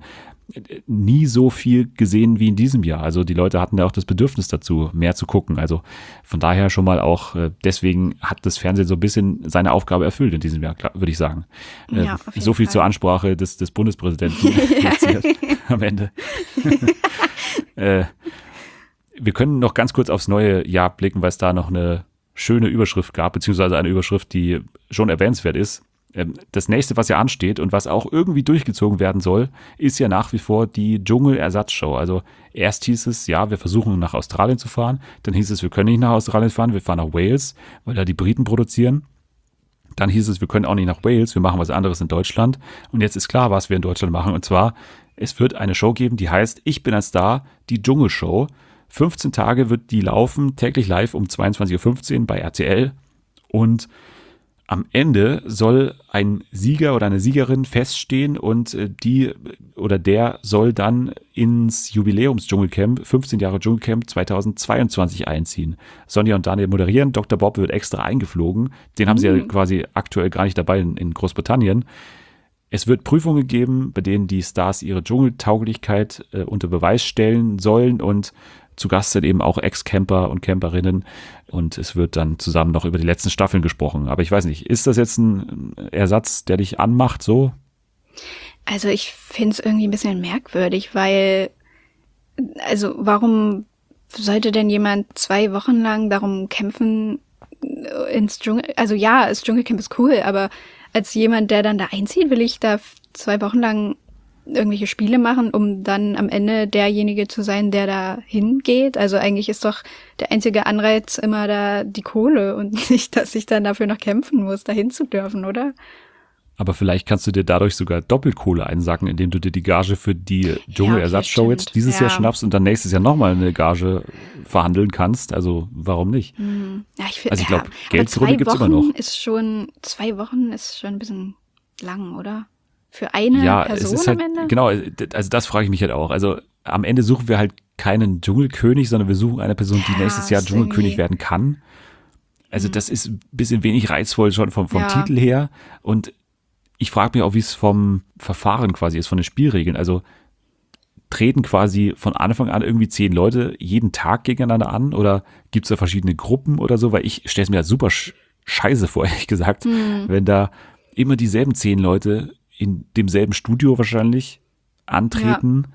nie so viel gesehen wie in diesem Jahr. Also die Leute hatten ja auch das Bedürfnis dazu, mehr zu gucken. Also von daher schon mal auch, deswegen hat das Fernsehen so ein bisschen seine Aufgabe erfüllt in diesem Jahr, würde ich sagen. Ja, auf jeden so viel Fall. zur Ansprache des Bundespräsidenten am Ende. Wir können noch ganz kurz aufs neue Jahr blicken, weil es da noch eine schöne Überschrift gab, beziehungsweise eine Überschrift, die schon erwähnenswert ist. Das nächste, was ja ansteht und was auch irgendwie durchgezogen werden soll, ist ja nach wie vor die Dschungel-Ersatzshow. Also erst hieß es, ja, wir versuchen nach Australien zu fahren. Dann hieß es, wir können nicht nach Australien fahren, wir fahren nach Wales, weil da die Briten produzieren. Dann hieß es, wir können auch nicht nach Wales, wir machen was anderes in Deutschland. Und jetzt ist klar, was wir in Deutschland machen. Und zwar, es wird eine Show geben, die heißt Ich bin ein Star, die Dschungelshow. 15 Tage wird die laufen, täglich live um 22.15 Uhr bei RTL. Und am Ende soll ein Sieger oder eine Siegerin feststehen und die oder der soll dann ins Jubiläums-Dschungelcamp, 15 Jahre Dschungelcamp 2022 einziehen. Sonja und Daniel moderieren, Dr. Bob wird extra eingeflogen. Den haben sie ja quasi aktuell gar nicht dabei in Großbritannien. Es wird Prüfungen geben, bei denen die Stars ihre Dschungeltauglichkeit unter Beweis stellen sollen und zu Gast sind eben auch Ex-Camper und Camperinnen und es wird dann zusammen noch über die letzten Staffeln gesprochen. Aber ich weiß nicht, ist das jetzt ein Ersatz, der dich anmacht so? Also ich finde es irgendwie ein bisschen merkwürdig, weil, also warum sollte denn jemand 2 Wochen lang darum kämpfen, ins Dschungel, also ja, das Dschungelcamp ist cool, aber als jemand, der dann da einzieht, will ich da 2 Wochen lang irgendwelche Spiele machen, um dann am Ende derjenige zu sein, der da hingeht. Also eigentlich ist doch der einzige Anreiz immer da die Kohle und nicht, dass ich dann dafür noch kämpfen muss, da hin zu dürfen, oder? Aber vielleicht kannst du dir dadurch sogar Doppelkohle einsacken, indem du dir die Gage für die Dschungel-Ersatzshow jetzt dieses Jahr schnappst und dann nächstes Jahr nochmal eine Gage verhandeln kannst. Also warum nicht? Ja, ich finde, glaube, Geld zurück gibt's immer noch. 2 Wochen ist schon ein bisschen lang, oder? Für eine Person es ist halt, am Ende? Genau, also das frage ich mich halt auch. Also am Ende suchen wir halt keinen Dschungelkönig, sondern wir suchen eine Person, die nächstes Jahr Dschungelkönig werden kann. Also das ist ein bisschen wenig reizvoll schon vom Ja. Titel her. Und ich frage mich auch, wie es vom Verfahren quasi ist, von den Spielregeln. Also treten quasi von Anfang an irgendwie 10 Leute jeden Tag gegeneinander an oder gibt es da verschiedene Gruppen oder so? Weil ich stelle es mir halt super scheiße vor, ehrlich gesagt, wenn da immer dieselben 10 Leute in demselben Studio wahrscheinlich antreten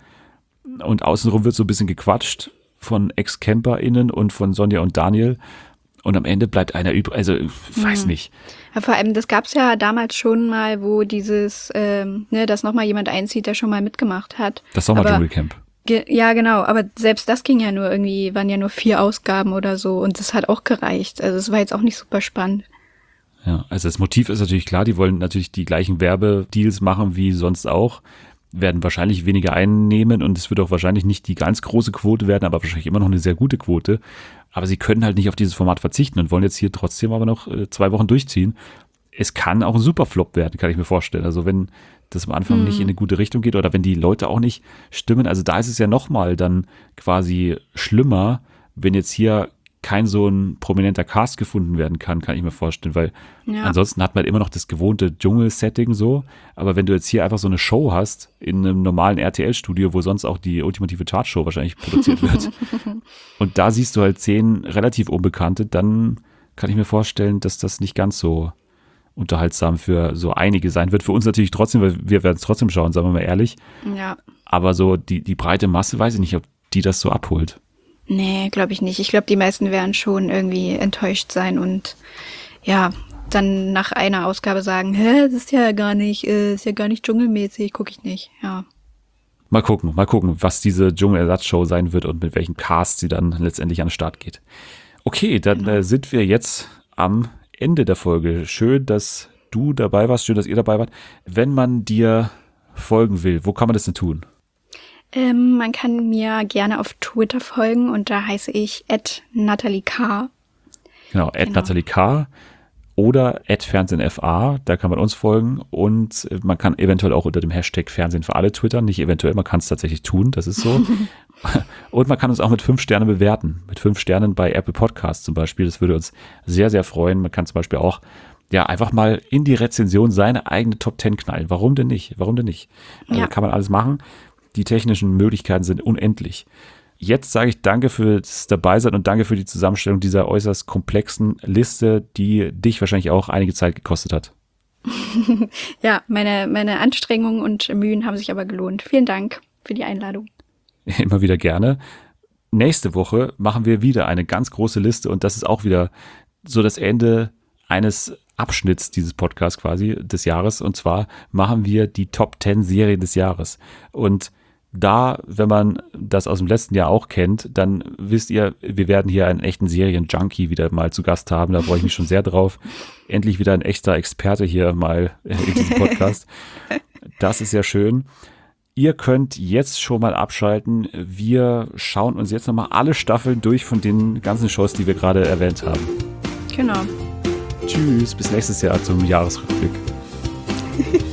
und außenrum wird so ein bisschen gequatscht von Ex-CamperInnen und von Sonja und Daniel und am Ende bleibt einer übrig, also weiß nicht. Ja, vor allem, das gab's ja damals schon mal, wo dieses, dass nochmal jemand einzieht, der schon mal mitgemacht hat. Das Sommerdschungelcamp. Ja, genau, aber selbst das ging ja nur irgendwie, waren ja nur 4 Ausgaben oder so und das hat auch gereicht. Also es war jetzt auch nicht super spannend. Ja, also das Motiv ist natürlich klar, die wollen natürlich die gleichen Werbedeals machen wie sonst auch, werden wahrscheinlich weniger einnehmen und es wird auch wahrscheinlich nicht die ganz große Quote werden, aber wahrscheinlich immer noch eine sehr gute Quote. Aber sie können halt nicht auf dieses Format verzichten und wollen jetzt hier trotzdem aber noch 2 Wochen durchziehen. Es kann auch ein Superflop werden, kann ich mir vorstellen. Also wenn das am Anfang nicht in eine gute Richtung geht oder wenn die Leute auch nicht stimmen, also da ist es ja nochmal dann quasi schlimmer, wenn jetzt hier kein so ein prominenter Cast gefunden werden kann ich mir vorstellen, weil ansonsten hat man halt immer noch das gewohnte Dschungel-Setting so, aber wenn du jetzt hier einfach so eine Show hast in einem normalen RTL-Studio, wo sonst auch die ultimative Chartshow wahrscheinlich produziert wird und da siehst du halt 10 relativ Unbekannte, dann kann ich mir vorstellen, dass das nicht ganz so unterhaltsam für so einige sein wird. Für uns natürlich trotzdem, weil wir werden es trotzdem schauen, sagen wir mal ehrlich. Ja. Aber so die breite Masse, weiß ich nicht, ob die das so abholt. Nee, glaube ich nicht. Ich glaube, die meisten werden schon irgendwie enttäuscht sein und ja, dann nach einer Ausgabe sagen, das ist ja gar nicht dschungelmäßig, gucke ich nicht, ja. Mal gucken, was diese Dschungelersatzshow sein wird und mit welchem Cast sie dann letztendlich an den Start geht. Okay, dann sind wir jetzt am Ende der Folge. Schön, dass du dabei warst, schön, dass ihr dabei wart. Wenn man dir folgen will, wo kann man das denn tun? Man kann mir gerne auf Twitter folgen und da heiße ich @NatalieK. Genau, @NatalieK oder @FernsehenFA, da kann man uns folgen und man kann eventuell auch unter dem Hashtag Fernsehen für alle twittern, nicht eventuell, man kann es tatsächlich tun, das ist so. Und man kann uns auch mit 5 Sternen bewerten, mit 5 Sternen bei Apple Podcasts zum Beispiel, das würde uns sehr, sehr freuen. Man kann zum Beispiel auch einfach mal in die Rezension seine eigene Top 10 knallen, warum denn nicht? Also kann man alles machen. Die technischen Möglichkeiten sind unendlich. Jetzt sage ich danke fürs Dabeisein und danke für die Zusammenstellung dieser äußerst komplexen Liste, die dich wahrscheinlich auch einige Zeit gekostet hat. Ja, meine Anstrengungen und Mühen haben sich aber gelohnt. Vielen Dank für die Einladung. Immer wieder gerne. Nächste Woche machen wir wieder eine ganz große Liste und das ist auch wieder so das Ende eines Abschnitts dieses Podcasts quasi des Jahres und zwar machen wir die Top 10 Serien des Jahres und da, wenn man das aus dem letzten Jahr auch kennt, dann wisst ihr, wir werden hier einen echten Serien-Junkie wieder mal zu Gast haben. Da freue ich mich schon sehr drauf. Endlich wieder ein echter Experte hier mal in diesem Podcast. Das ist sehr schön. Ihr könnt jetzt schon mal abschalten. Wir schauen uns jetzt nochmal alle Staffeln durch von den ganzen Shows, die wir gerade erwähnt haben. Genau. Tschüss, bis nächstes Jahr zum Jahresrückblick.